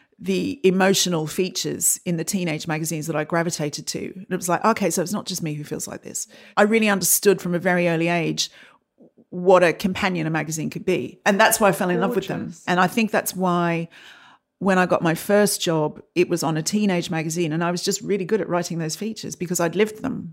the emotional features in the teenage magazines that I gravitated to. And it was like, okay, so it's not just me who feels like this. I really understood from a very early age what a companion a magazine could be. And that's why I fell in love with them. Gorgeous. And I think that's why when I got my first job, it was on a teenage magazine, and I was just really good at writing those features because I'd lived them.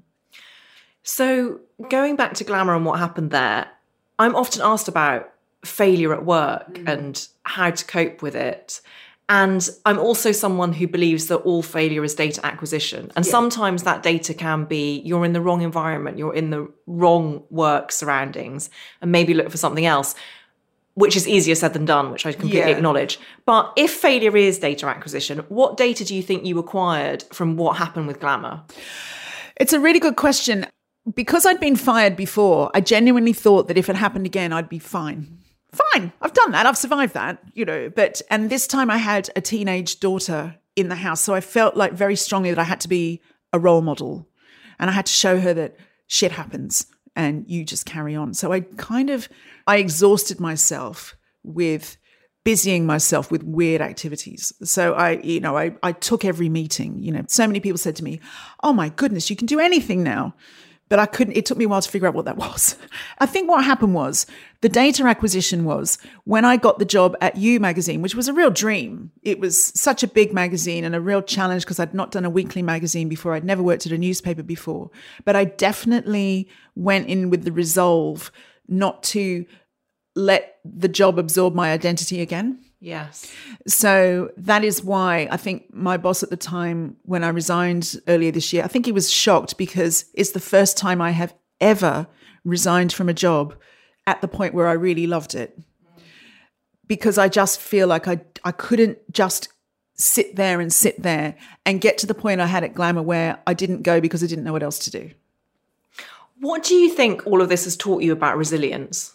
So going back to Glamour and what happened there, I'm often asked about failure at work Mm. and how to cope with it. And I'm also someone who believes that all failure is data acquisition. And Yeah. sometimes that data can be you're in the wrong environment, you're in the wrong work surroundings, and maybe look for something else, which is easier said than done, which I completely Yeah. acknowledge. But if failure is data acquisition, what data do you think you acquired from what happened with Glamour? It's a really good question. Because I'd been fired before, I genuinely thought that if it happened again, I'd be fine. Fine, I've done that. I've survived that, you know. But, and this time I had a teenage daughter in the house. So I felt like very strongly that I had to be a role model. And I had to show her that shit happens and you just carry on. So I kind of, I exhausted myself with busying myself with weird activities. So I, you know, I, I took every meeting, you know, so many people said to me, oh my goodness, you can do anything now. But I couldn't, it took me a while to figure out what that was. I think what happened was the data acquisition was when I got the job at You magazine, which was a real dream. It was such a big magazine and a real challenge because I'd not done a weekly magazine before. I'd never worked at a newspaper before. But I definitely went in with the resolve not to let the job absorb my identity again. Yes. So that is why I think my boss at the time, when I resigned earlier this year, I think he was shocked because it's the first time I have ever resigned from a job at the point where I really loved it. Because I just feel like I I couldn't just sit there and sit there and get to the point I had at Glamour where I didn't go because I didn't know what else to do. What do you think all of this has taught you about resilience?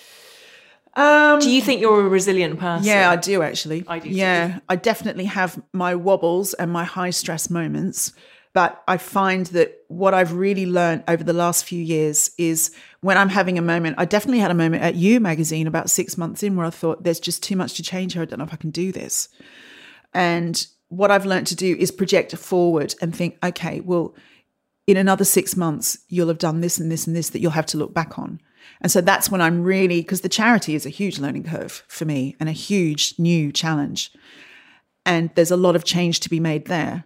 Um, do you think you're a resilient person? Yeah, I do actually. I do Yeah, too. I definitely have my wobbles and my high stress moments. But I find that what I've really learned over the last few years is when I'm having a moment, I definitely had a moment at You magazine about six months in where I thought there's just too much to change here. I don't know if I can do this. And what I've learned to do is project forward and think, okay, well, in another six months, you'll have done this and this and this that you'll have to look back on. And so that's when I'm really, because the charity is a huge learning curve for me and a huge new challenge. And there's a lot of change to be made there.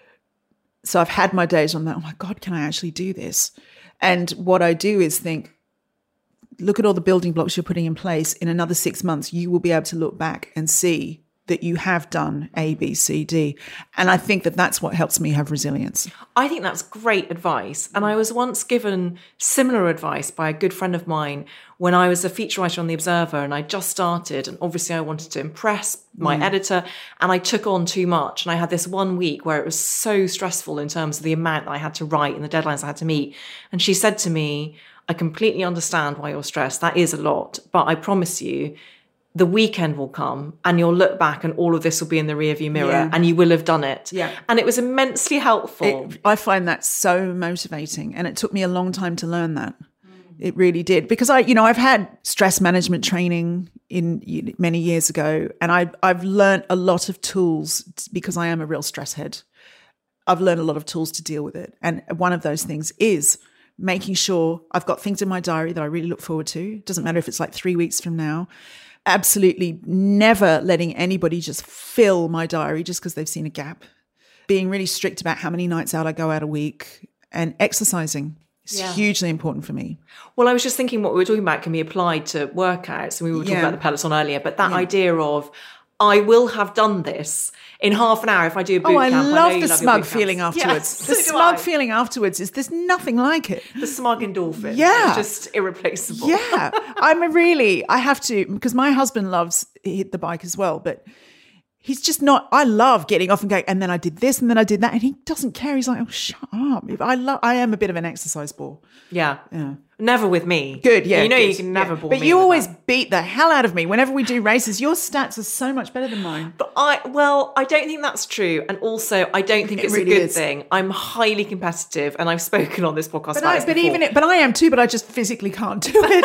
So I've had my days on that, oh my God, can I actually do this? And what I do is think, look at all the building blocks you're putting in place. In another six months, you will be able to look back and see that you have done A, B, C, D. And I think that that's what helps me have resilience. I think that's great advice. And I was once given similar advice by a good friend of mine when I was a feature writer on The Observer and I just started. And obviously I wanted to impress my mm. editor and I took on too much. And I had this one week where it was so stressful in terms of the amount that I had to write and the deadlines I had to meet. And she said to me, I completely understand why you're stressed. That is a lot. But I promise you, the weekend will come and you'll look back and all of this will be in the rearview mirror yeah. and you will have done it. Yeah. And it was immensely helpful. It, I find that so motivating and it took me a long time to learn that. Mm. It really did. Because I, you know, I've had stress management training in many years ago and I, I've learned a lot of tools because I am a real stress head. I've learned a lot of tools to deal with it. And one of those things is making sure I've got things in my diary that I really look forward to. It doesn't matter if it's like three weeks from now. Absolutely never letting anybody just fill my diary just because they've seen a gap. Being really strict about how many nights out I go out a week and exercising is yeah. hugely important for me. Well, I was just thinking what we were talking about can be applied to workouts. And we were talking yeah. about the Peloton earlier, but that yeah. idea of I will have done this in half an hour if I do a boot oh, camp. I love I know the love smug feeling afterwards. Yes, the so smug I. feeling afterwards is there's nothing like it. The smug endorphin. Yeah. It's just irreplaceable. Yeah. I'm a really, I have to, because my husband loves hit the bike as well, but he's just not, I love getting off and going, and then I did this and then I did that. And he doesn't care. He's like, oh, shut up. I love, I am a bit of an exercise bore. Yeah. Yeah. Never with me. Good, yeah. You know good. you can never yeah. bore but me. But you always that. beat the hell out of me whenever we do races. Your stats are so much better than mine. But I, well, I don't think that's true. And also, I don't think it it's really a good is. thing. I'm highly competitive and I've spoken on this podcast but about I, this but before. even it, But I am too, but I just physically can't do it.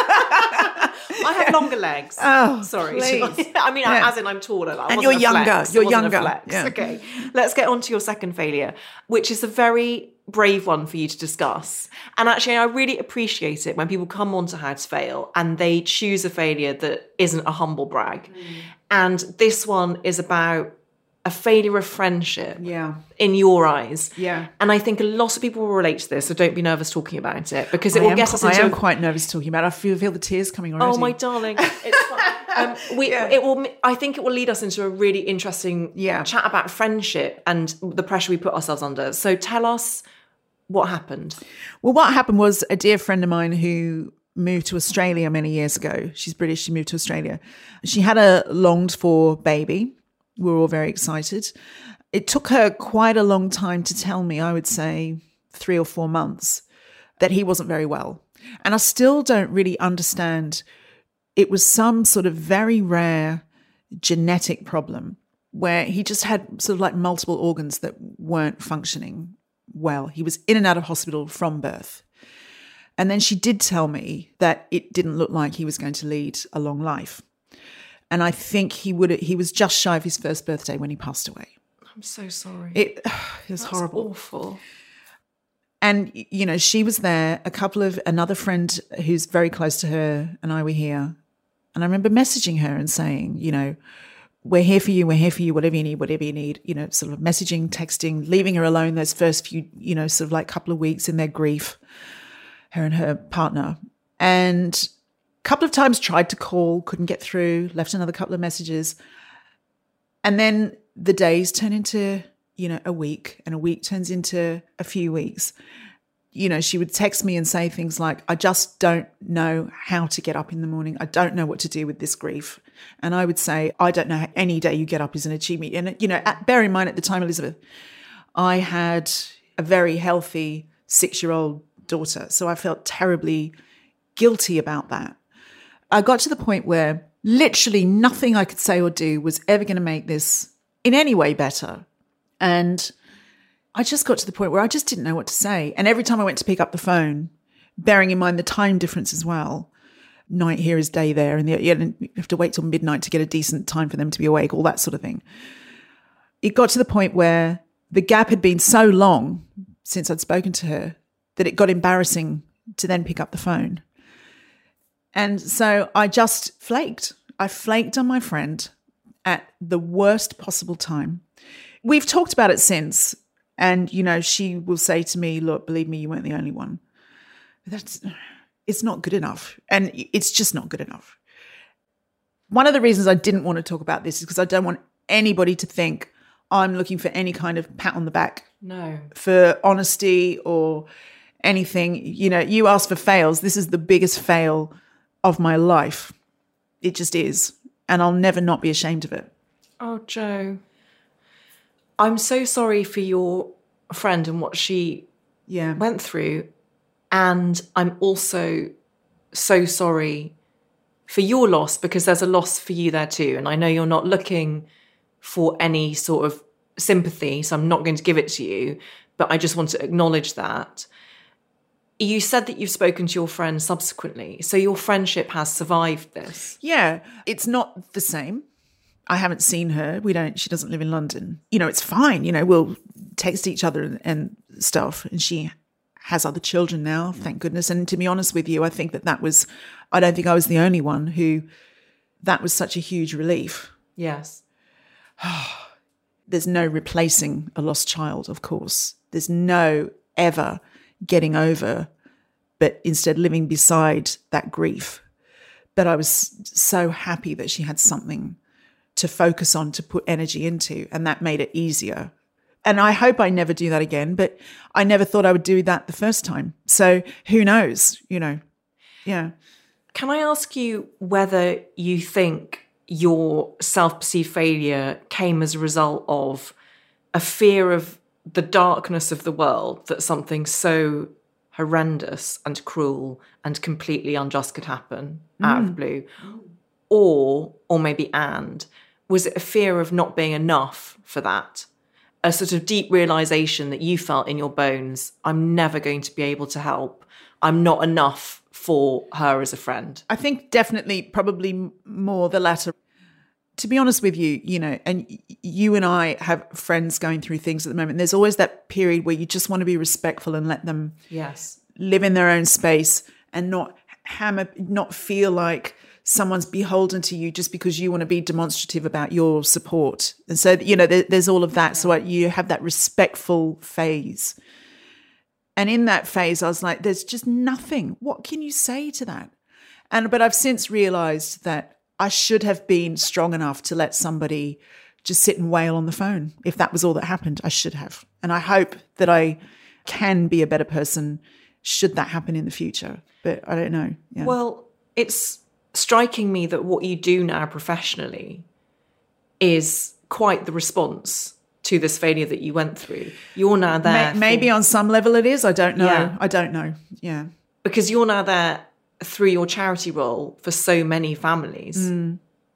I have longer legs. Oh, sorry. Please. I mean, yeah. as in I'm taller. I and you're younger. Flex. You're younger. younger. Yeah. Okay. Let's get on to your second failure, which is a very brave one for you to discuss. And actually, I really appreciate it when people come on to How to Fail and they choose a failure that isn't a humble brag. Mm. And this one is about a failure of friendship yeah. in your eyes. Yeah. And I think a lot of people will relate to this, so don't be nervous talking about it because it I will am, get us into... I am quite nervous talking about it. I feel, feel the tears coming already. Oh, my darling. It's fine. Um, we, yeah. it will. I think it will lead us into a really interesting yeah. chat about friendship and the pressure we put ourselves under. So tell us what happened. Well, what happened was a dear friend of mine who moved to Australia many years ago. She's British. She moved to Australia. She had a longed for baby. We were all very excited. It took her quite a long time to tell me, I would say three or four months, that he wasn't very well. And I still don't really understand. It was some sort of very rare genetic problem where he just had sort of like multiple organs that weren't functioning well. He was in and out of hospital from birth. And then she did tell me that it didn't look like he was going to lead a long life. And I think he would. He was just shy of his first birthday when he passed away. I'm so sorry. It, it was That's horrible. Awful. And, you know, she was there, a couple of, another friend who's very close to her and I were here. And I remember messaging her and saying, you know, we're here for you, we're here for you, whatever you need, whatever you need, you know, sort of messaging, texting, leaving her alone those first few, you know, sort of like couple of weeks in their grief, her and her partner. And a couple of times tried to call, couldn't get through, left another couple of messages. And then the days turn into, you know, a week, and a week turns into a few weeks. You know, she would text me and say things like, I just don't know how to get up in the morning. I don't know what to do with this grief. And I would say, I don't know how any day you get up is an achievement. And, you know, at, bear in mind at the time, Elizabeth, I had a very healthy six-year-old daughter. So I felt terribly guilty about that. I got to the point where literally nothing I could say or do was ever going to make this in any way better. And I just got to the point where I just didn't know what to say. And every time I went to pick up the phone, bearing in mind the time difference as well, night here is day there, and you have to wait till midnight to get a decent time for them to be awake, all that sort of thing. It got to the point where the gap had been so long since I'd spoken to her that it got embarrassing to then pick up the phone. And so I just flaked. I flaked on my friend at the worst possible time. We've talked about it since. And, you know, she will say to me, look, believe me, you weren't the only one. That's, it's not good enough. And it's just not good enough. One of the reasons I didn't want to talk about this is because I don't want anybody to think I'm looking for any kind of pat on the back. No. For honesty or anything. You know, you asked for fails. This is the biggest fail of my life. It just is. And I'll never not be ashamed of it. Oh, Jo. I'm so sorry for your friend and what she yeah. went through. And I'm also so sorry for your loss, because there's a loss for you there too. And I know you're not looking for any sort of sympathy, so I'm not going to give it to you. But I just want to acknowledge that. You said that you've spoken to your friend subsequently. So your friendship has survived this. Yeah, it's not the same. I haven't seen her. We don't, she doesn't live in London. You know, it's fine. You know, we'll text each other and, and stuff. And she has other children now, thank goodness. And to be honest with you, I think that that was, I don't think I was the only one who, that was such a huge relief. Yes. There's no replacing a lost child, of course. There's no ever getting over, but instead living beside that grief. But I was so happy that she had something to focus on, to put energy into, and that made it easier. And I hope I never do that again, but I never thought I would do that the first time. So who knows, you know, yeah. Can I ask you whether you think your self-perceived failure came as a result of a fear of the darkness of the world, that something so horrendous and cruel and completely unjust could happen mm. out of the blue? Or, or maybe and, was it a fear of not being enough for that? A sort of deep realization that you felt in your bones, I'm never going to be able to help. I'm not enough for her as a friend. I think definitely probably more the latter. To be honest with you, you know, and you and I have friends going through things at the moment. There's always that period where you just want to be respectful and let them yes. live in their own space and not hammer, not feel like someone's beholden to you just because you want to be demonstrative about your support. And so, you know, there, there's all of that. So you have that respectful phase. And in that phase, I was like, there's just nothing. What can you say to that? And but I've since realized that I should have been strong enough to let somebody just sit and wail on the phone. If that was all that happened, I should have. And I hope that I can be a better person should that happen in the future. But I don't know. Yeah. Well, it's striking me that what you do now professionally is quite the response to this failure that you went through. You're now there. Maybe for, on some level it is. I don't know. Yeah. I don't know. Yeah. Because you're now there through your charity role for so many families. Mm.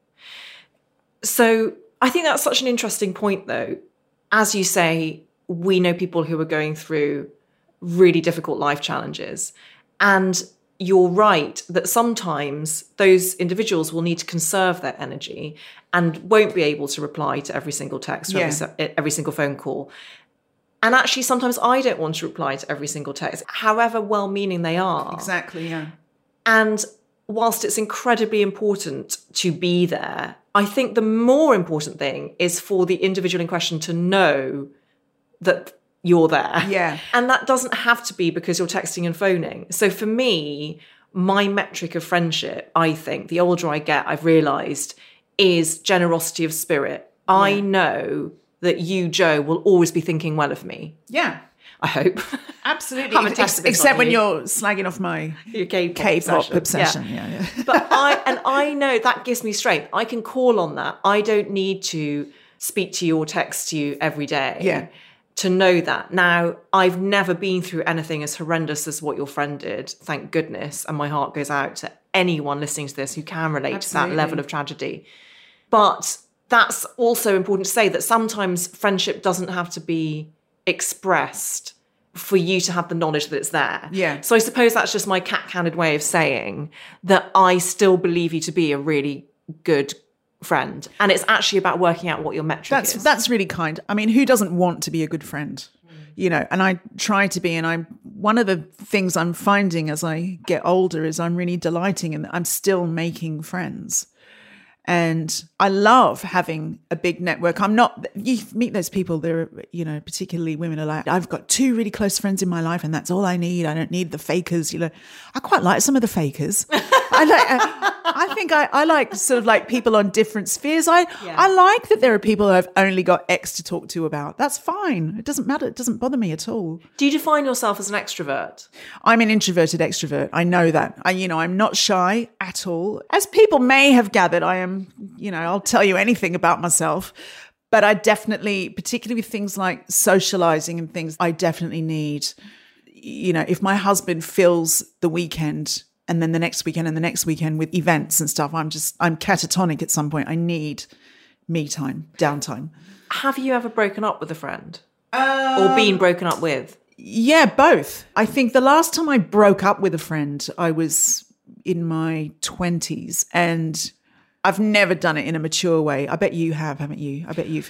So I think that's such an interesting point, though. As you say, we know people who are going through really difficult life challenges. And you're right that sometimes those individuals will need to conserve their energy and won't be able to reply to every single text or yeah. every, every single phone call. And actually, sometimes I don't want to reply to every single text, however well-meaning they are. Exactly, yeah. And whilst it's incredibly important to be there, I think the more important thing is for the individual in question to know that you're there. Yeah. And that doesn't have to be because you're texting and phoning. So for me, my metric of friendship, I think, the older I get, I've realised, is generosity of spirit. Yeah. I know that you, Jo, will always be thinking well of me. Yeah. I hope. Absolutely. Ex- except when you. you're slagging off my Your K-pop, K-pop obsession. obsession. Yeah. Yeah, yeah. But I, and I know that gives me strength. I can call on that. I don't need to speak to you or text you every day. Yeah. To know that. Now, I've never been through anything as horrendous as what your friend did, thank goodness. And my heart goes out to anyone listening to this who can relate Absolutely. to that level of tragedy. But that's also important to say that sometimes friendship doesn't have to be expressed for you to have the knowledge that it's there. Yeah. So I suppose that's just my cat-handed way of saying that I still believe you to be a really good friend. And it's actually about working out what your metric that's, is. That's really kind. I mean, who doesn't want to be a good friend? Mm. You know, and I try to be, and I'm one of the things I'm finding as I get older is I'm really delighting in that I'm still making friends. And I love having a big network. I'm not, you meet those people, they're, you know, particularly women are like, I've got two really close friends in my life and that's all I need. I don't need the fakers. You know, I quite like some of the fakers. I like, I think I, I like sort of like people on different spheres. I, yeah. I like that there are people who have only got X to talk to about. That's fine. It doesn't matter. It doesn't bother me at all. Do you define yourself as an extrovert? I'm an introverted extrovert. I know that. I, you know, I'm not shy at all. As people may have gathered, I am, you know, I'll tell you anything about myself. But I definitely, particularly with things like socializing and things, I definitely need, you know, if my husband fills the weekend and then the next weekend and the next weekend with events and stuff, I'm just, I'm catatonic at some point. I need me time, downtime. Have you ever broken up with a friend? Um, or been broken up with? Yeah, both. I think the last time I broke up with a friend, I was in my twenties, and I've never done it in a mature way. I bet you have, haven't you? I bet you've.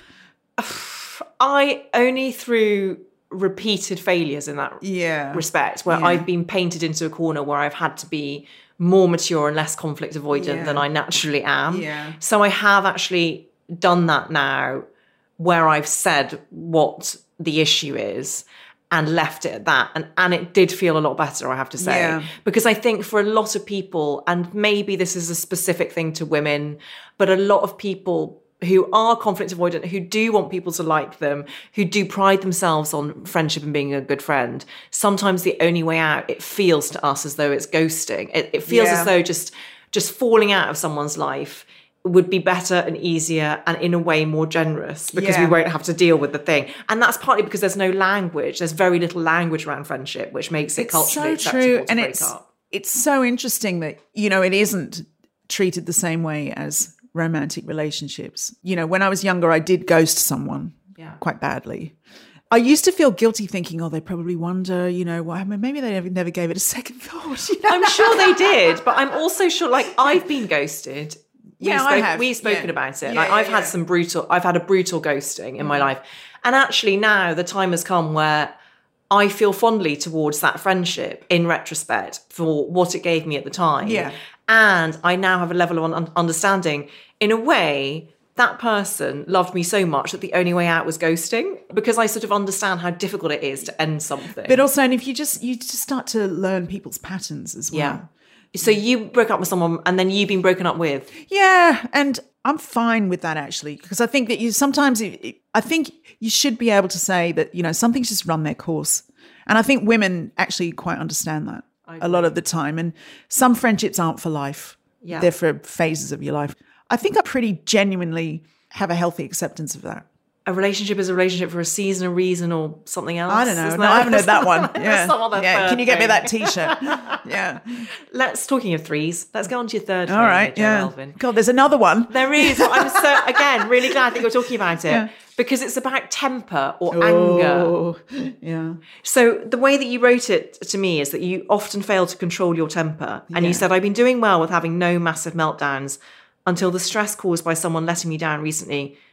I only through repeated failures in that yeah. respect, where yeah. I've been painted into a corner where I've had to be more mature and less conflict avoidant yeah. than I naturally am. Yeah. So I have actually done that now, where I've said what the issue is and left it at that. And, and it did feel a lot better, I have to say. Yeah. Because I think for a lot of people, and maybe this is a specific thing to women, but a lot of people who are conflict avoidant, who do want people to like them, who do pride themselves on friendship and being a good friend, sometimes the only way out, it feels to us as though it's ghosting. It, it feels yeah. as though just, just falling out of someone's life would be better and easier and in a way more generous, because yeah. we won't have to deal with the thing. And that's partly because there's no language. There's very little language around friendship, which makes it it's culturally so acceptable true. to and break it's, up. It's so interesting that, you know, it isn't treated the same way as romantic relationships. You know, when I was younger, I did ghost someone yeah. quite badly. I used to feel guilty thinking, oh, they probably wonder, you know, well, maybe they never, never gave it a second thought. You know? I'm sure they did, but I'm also sure, like, I've been ghosted. Yeah, we've, I spoke, have. we've spoken yeah. about it. Yeah, like, yeah, I've yeah. had some brutal, I've had a brutal ghosting in my life. And actually now the time has come where I feel fondly towards that friendship in retrospect for what it gave me at the time. Yeah. And I now have a level of un- understanding. In a way, that person loved me so much that the only way out was ghosting, because I sort of understand how difficult it is to end something. But also, and if you just, you just start to learn people's patterns as well. Yeah. So you broke up with someone and then you've been broken up with. Yeah. And I'm fine with that, actually, because I think that you sometimes, it, it, I think you should be able to say that, you know, some things just run their course. And I think women actually quite understand that a lot of the time. And some friendships aren't for life. Yeah. They're for phases of your life. I think I pretty genuinely have a healthy acceptance of that. A relationship is a relationship for a season, a reason, or something else. I don't know. Isn't No, that, I haven't heard that one. Yeah. Some other yeah. Can you get me thing. that T-shirt? Yeah. Let's, talking of threes, let's go on to your third All thing, right. Jo Yeah. Elvin. God, there's another one. There is. I'm so, again, really glad that you're talking about it, Yeah. because it's about temper or Oh, anger. yeah. So the way that you wrote it to me is that you often fail to control your temper. And Yeah. you said, I've been doing well with having no massive meltdowns until the stress caused by someone letting me down recently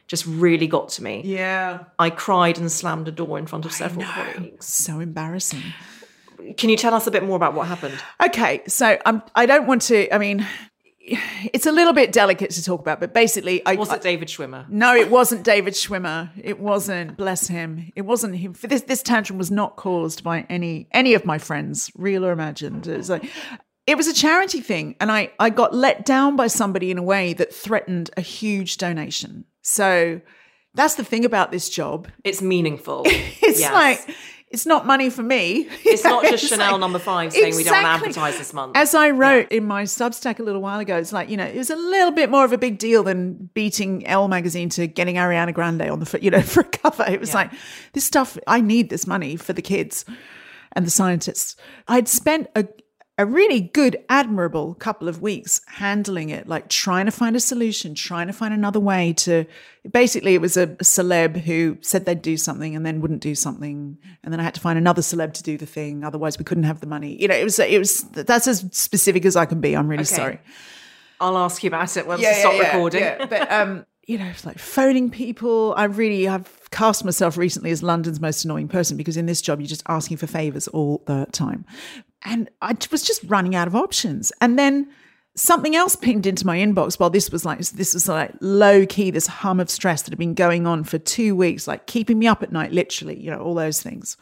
just really got to me. Yeah. I cried and slammed a door in front of several colleagues. So embarrassing. Can you tell us a bit more about what happened? Okay, so um, I don't want to, I mean, it's a little bit delicate to talk about, but basically... I, Was it I, David Schwimmer? No, it wasn't David Schwimmer. It wasn't, bless him. It wasn't him. This, this tantrum was not caused by any any of my friends, real or imagined. It was like... It was a charity thing, and I, I got let down by somebody in a way that threatened a huge donation. So that's the thing about this job. It's meaningful. It's yes. like, it's not money for me. It's not just It's Chanel like, number five saying exactly. we don't want to advertise this month. As I wrote yeah. in my Substack a little while ago, it's like, you know, it was a little bit more of a big deal than beating Elle magazine to getting Ariana Grande on the, you know, for a cover. It was yeah. like, this stuff, I need this money for the kids and the scientists. I'd spent a a really good, admirable couple of weeks handling it, like trying to find a solution, trying to find another way to, basically it was a celeb who said they'd do something and then wouldn't do something. And then I had to find another celeb to do the thing. Otherwise we couldn't have the money. You know, it was, it was, that's as specific as I can be. I'm really okay. sorry. I'll ask you about it once yeah, you stop yeah, yeah, recording. Yeah. But, um, you know, it's like phoning people. I really, I've cast myself recently as London's most annoying person because in this job, you're just asking for favours all the time. And I was just running out of options. And then something else pinged into my inbox while this was like, this was like low key, this hum of stress that had been going on for two weeks, like keeping me up at night, literally, you know, all those things.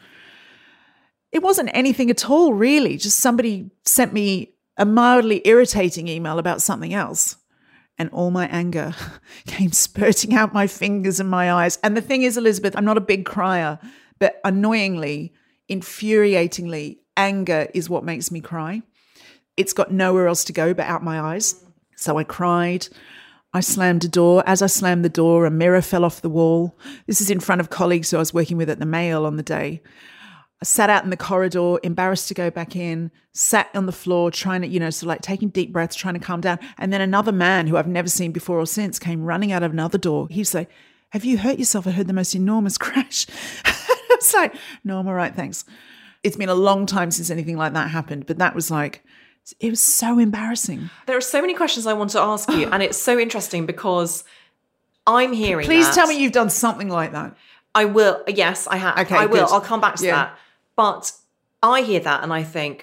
It wasn't anything at all, really. Just somebody sent me a mildly irritating email about something else. And all my anger came spurting out my fingers and my eyes. And the thing is, Elizabeth, I'm not a big crier, but annoyingly, infuriatingly, anger is what makes me cry. It's got nowhere else to go but out my eyes. So I cried. I slammed a door. As I slammed the door, a mirror fell off the wall. This is in front of colleagues who I was working with at the Mail on the day. I sat out in the corridor, embarrassed to go back in, sat on the floor trying to, you know, so like taking deep breaths, trying to calm down. And then another man who I've never seen before or since came running out of another door. He's like, have you hurt yourself? I heard the most enormous crash. I was like, no, I'm all right, thanks. It's been a long time since anything like that happened, but that was like, it was so embarrassing. There are so many questions I want to ask you, and it's so interesting because I'm hearing Please that. tell me you've done something like that. I will. Yes, I have. Okay, I will. good. I'll come back to yeah. that. But I hear that and I think,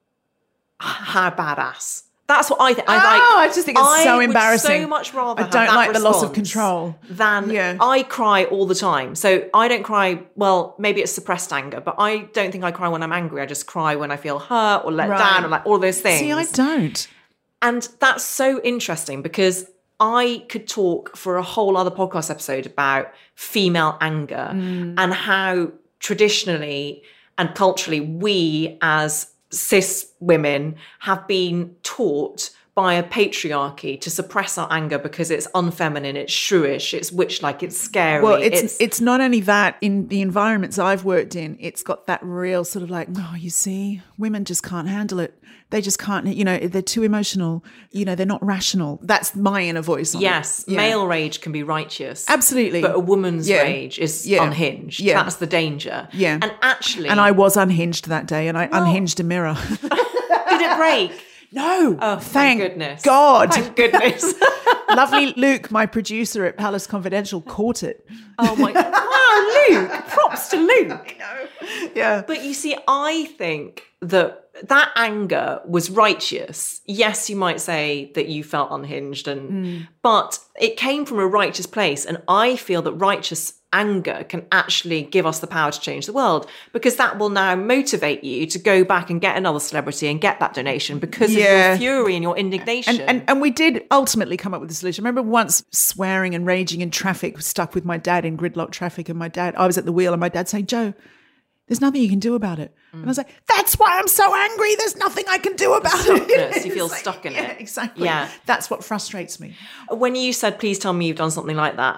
how badass. That's what I think. I, like, oh, I just think it's I so would embarrassing. so much rather I have don't that like the loss of response control. Than yeah. I cry all the time. So I don't cry, well, maybe it's suppressed anger, but I don't think I cry when I'm angry. I just cry when I feel hurt or let right. down or like all those things. See, I don't. And that's so interesting because I could talk for a whole other podcast episode about female anger mm. and how traditionally and culturally we as cis women have been taught by a patriarchy to suppress our anger because it's unfeminine, it's shrewish, it's witch-like, it's scary. Well, it's, it's it's not only that. In the environments I've worked in, it's got that real sort of like, oh, you see, women just can't handle it. They just can't, you know, they're too emotional. You know, they're not rational. That's my inner voice. On yes, it. Yeah. male rage can be righteous. Absolutely. But a woman's yeah. rage is yeah. unhinged. Yeah. That's the danger. Yeah. And actually... And I was unhinged that day and I well, unhinged a mirror. Did it break? No. Oh, thank, thank goodness. God. Thank goodness. Lovely Luke, my producer at Palace Confidential, caught it. Oh my God. Wow, Luke. Props to Luke. I know. Yeah. But you see, I think that that anger was righteous. Yes, you might say that you felt unhinged, and mm. but it came from a righteous place. And I feel that righteous anger can actually give us the power to change the world, because that will now motivate you to go back and get another celebrity and get that donation because yeah. of your fury and your indignation. And, and, and we did ultimately come up with a solution. I remember once swearing and raging in traffic, stuck with my dad in gridlock traffic, and my dad, I was at the wheel and my dad saying, Joe, there's nothing you can do about it. Mm. And I was like, that's why I'm so angry. There's nothing I can do about it. You feel like, stuck in yeah, it. Exactly. Yeah. That's what frustrates me. When you said, please tell me you've done something like that,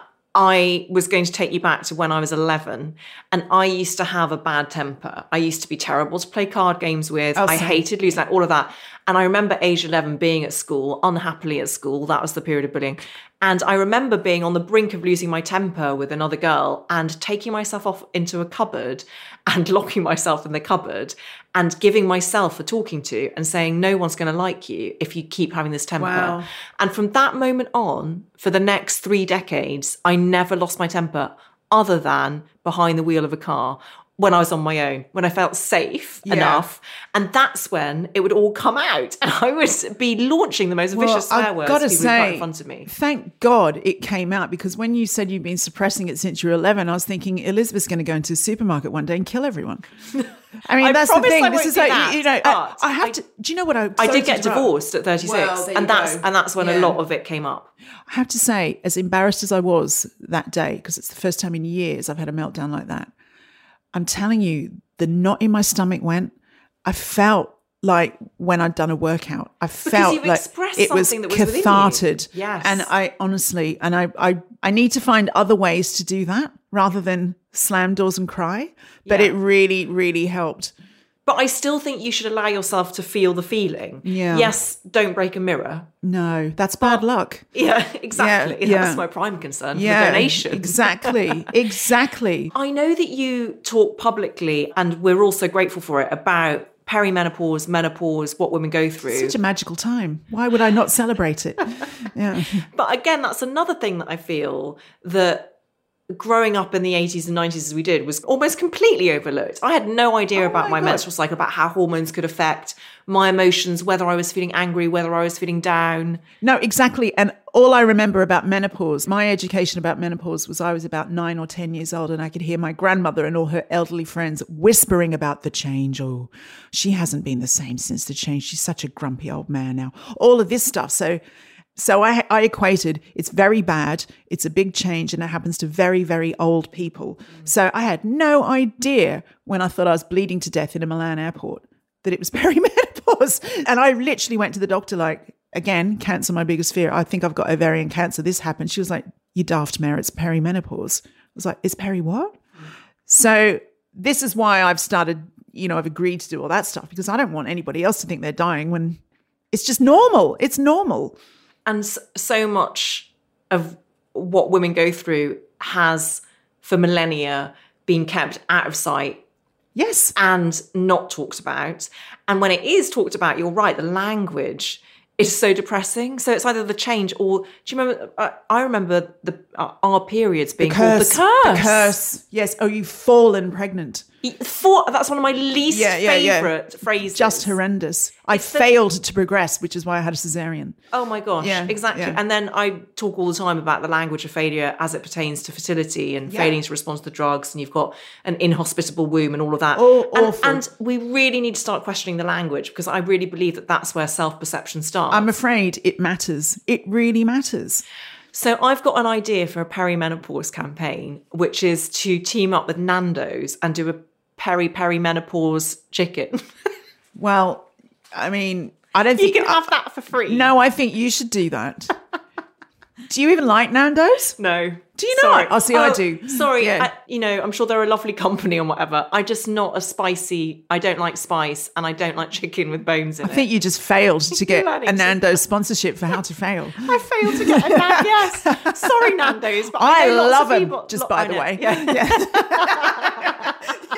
I was going to take you back to when I was eleven, and I used to have a bad temper. I used to be terrible to play card games with. Oh, I same. hated losing, like all of that. And I remember age eleven being at school, unhappily at school. That was the period of bullying. And I remember being on the brink of losing my temper with another girl and taking myself off into a cupboard and locking myself in the cupboard and giving myself a talking to and saying, no one's going to like you if you keep having this temper. Wow. And from that moment on, for the next three decades, I never lost my temper other than behind the wheel of a car, when I was on my own, when I felt safe Yeah. enough. And that's when it would all come out. And I would be launching the most vicious swear I've words gotta people would put say, in front of me. Thank God it came out, because when you said you've been suppressing it since you were eleven, I was thinking Elizabeth's going to go into a supermarket one day and kill everyone. I mean, I that's the promise thing. I This won't is do like, that, you know, I, but I have I- to, do you know what I, I sorry did to get interrupt. divorced at thirty-six, Well, there you and that's go. and that's when Yeah. a lot of it came up. I have to say, as embarrassed as I was that day, because it's the first time in years I've had a meltdown like that, I'm telling you, the knot in my stomach went. I felt like when I'd done a workout, I felt you've like expressed it was something that was within you. catharted. Yes. And I honestly, and I, I, I need to find other ways to do that rather than slam doors and cry. But Yeah. it really, really helped. But I still think you should allow yourself to feel the feeling. Yeah. Yes, don't break a mirror. No, that's bad luck. Yeah, exactly. Yeah, yeah. That's my prime concern. Yeah, the donation. exactly, exactly. I know that you talk publicly, and we're also grateful for it, about perimenopause, menopause, what women go through. Such a magical time. Why would I not celebrate it? Yeah. But again, that's another thing that I feel that growing up in the eighties and nineties as we did was almost completely overlooked. I had no idea Oh about my my God. menstrual cycle, about how hormones could affect my emotions, whether I was feeling angry, whether I was feeling down. No, exactly. And all I remember about menopause, my education about menopause was I was about nine or ten years old, and I could hear my grandmother and all her elderly friends whispering about the change. Oh, she hasn't been the same since the change. She's such a grumpy old man now. All of this stuff. So So I, I equated, it's very bad, it's a big change, and it happens to very, very old people. So I had no idea when I thought I was bleeding to death in a Milan airport that it was perimenopause. And I literally went to the doctor like, again, cancer, my biggest fear. I think I've got ovarian cancer. This happened. She was like, you daft mare, it's perimenopause. I was like, is peri what? So this is why I've started, you know, I've agreed to do all that stuff, because I don't want anybody else to think they're dying when it's just normal. It's normal. And s- so much of what women go through has, for millennia, been kept out of sight Yes. and not talked about. And when it is talked about, you're right, the language is so depressing. So it's either the change or, do you remember, uh, I remember the uh, our periods being called the curse. The curse. Yes. Oh, you've fallen pregnant. For, that's one of my least Yeah, yeah, yeah. favourite phrases. Just horrendous. I the- failed to progress, which is why I had a cesarean. Oh my gosh, Yeah, exactly. yeah. And then I talk all the time about the language of failure as it pertains to fertility and Yeah. failing to respond to the drugs, and you've got an inhospitable womb and all of that. Oh, and, awful. and we really need to start questioning the language, because I really believe that that's where self-perception starts. I'm afraid it matters. It really matters. So I've got an idea for a perimenopause campaign, which is to team up with Nando's and do a peri perimenopause chicken. Well, I mean, I don't You think can have that for free. No, I think you should do that. Do you even like Nando's? No. Do you Sorry. not? Oh, see, I do. Sorry. Yeah. I, you know, I'm sure they're a lovely company and whatever. I just not a spicy. I don't like spice, and I don't like chicken with bones in I it. think you just failed to get Learning a to- Nando's sponsorship for How to Fail. I failed to get a Nan- Yes. Sorry, Nando's, but I, I know lots love of them, people, just lo- by I the know. way. Yeah.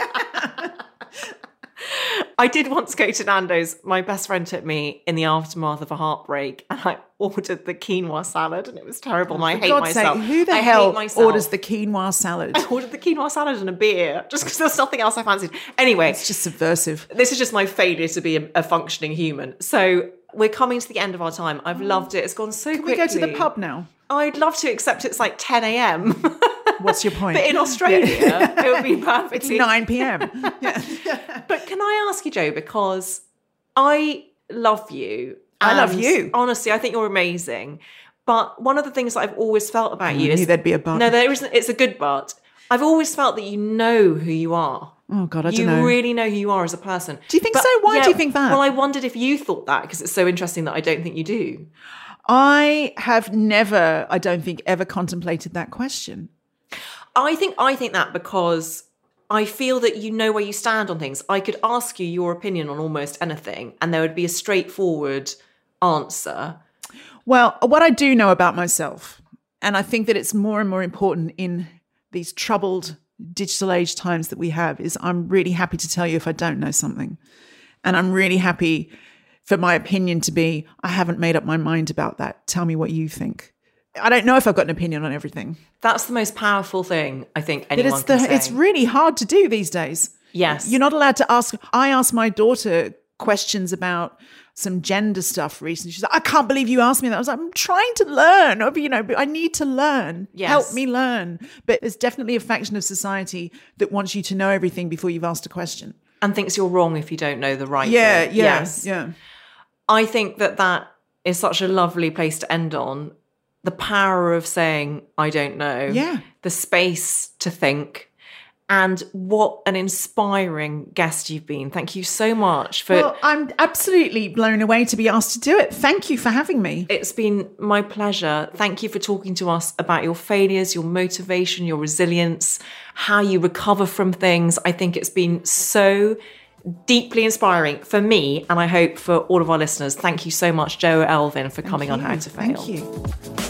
I did once go to Nando's. My best friend took me in the aftermath of a heartbreak, and I ordered the quinoa salad, and it was terrible. And I For hate God's myself. sake, who the I hell hate myself. orders the quinoa salad? I ordered the quinoa salad and a beer just because there's nothing else I fancied. Anyway, It's just subversive. this is just my failure to be a, a functioning human. So we're coming to the end of our time. I've loved it. It's gone so Can quickly. we go to the pub now? I'd love to, except it's like ten a.m. What's your point? But in Australia, it would be It's perfectly. nine p.m. But can I ask you, Joe, because I love you. I love and you. Honestly, I think you're amazing. But one of the things that I've always felt about you I is knew there'd be a but. No, there isn't. It's a good but. I've always felt that you know who you are. Oh, God, I You don't know. really know who you are as a person. Do you think But, so? Why do you think that? Well, I wondered if you thought that, because it's so interesting that I don't think you do. I have never, I don't think, ever contemplated that question. I think I think that because I feel that you know where you stand on things. I could ask you your opinion on almost anything, and there would be a straightforward answer. Well, what I do know about myself And I think that it's more and more important in these troubled digital age times that we have is I'm really happy to tell you if I don't know something. And I'm really happy for my opinion to be, I haven't made up my mind about that. Tell me what you think. I don't know if I've got an opinion on everything. That's the most powerful thing I think anyone it's can the, say. It's really hard to do these days. Yes. You're not allowed to ask. I asked my daughter questions about some gender stuff recently. She's like, I can't believe you asked me that. I was like, I'm trying to learn. You know, I need to learn. Yes. Help me learn. But there's definitely a faction of society that wants you to know everything before you've asked a question. And thinks you're wrong if you don't know the right yeah, thing. Yeah, yes. yeah. I think that that is such a lovely place to end on. The power of saying, I don't know. Yeah. The space to think. And what an inspiring guest you've been. Thank you so much for... Well, I'm absolutely blown away to be asked to do it. Thank you for having me. It's been my pleasure. Thank you for talking to us about your failures, your motivation, your resilience, how you recover from things. I think it's been so deeply inspiring for me, and I hope for all of our listeners. Thank you so much, Jo Elvin, for Thank coming you. on How to Fail. Thank you.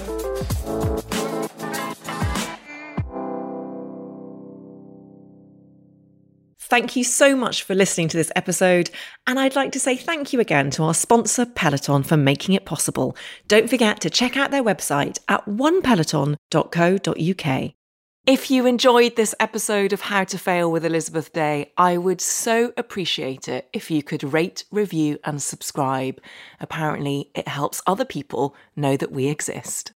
Thank you so much for listening to this episode. And I'd like to say thank you again to our sponsor, Peloton, for making it possible. Don't forget to check out their website at one peloton dot co dot uk. If you enjoyed this episode of How to Fail with Elizabeth Day, I would so appreciate it if you could rate, review and subscribe. Apparently, it helps other people know that we exist.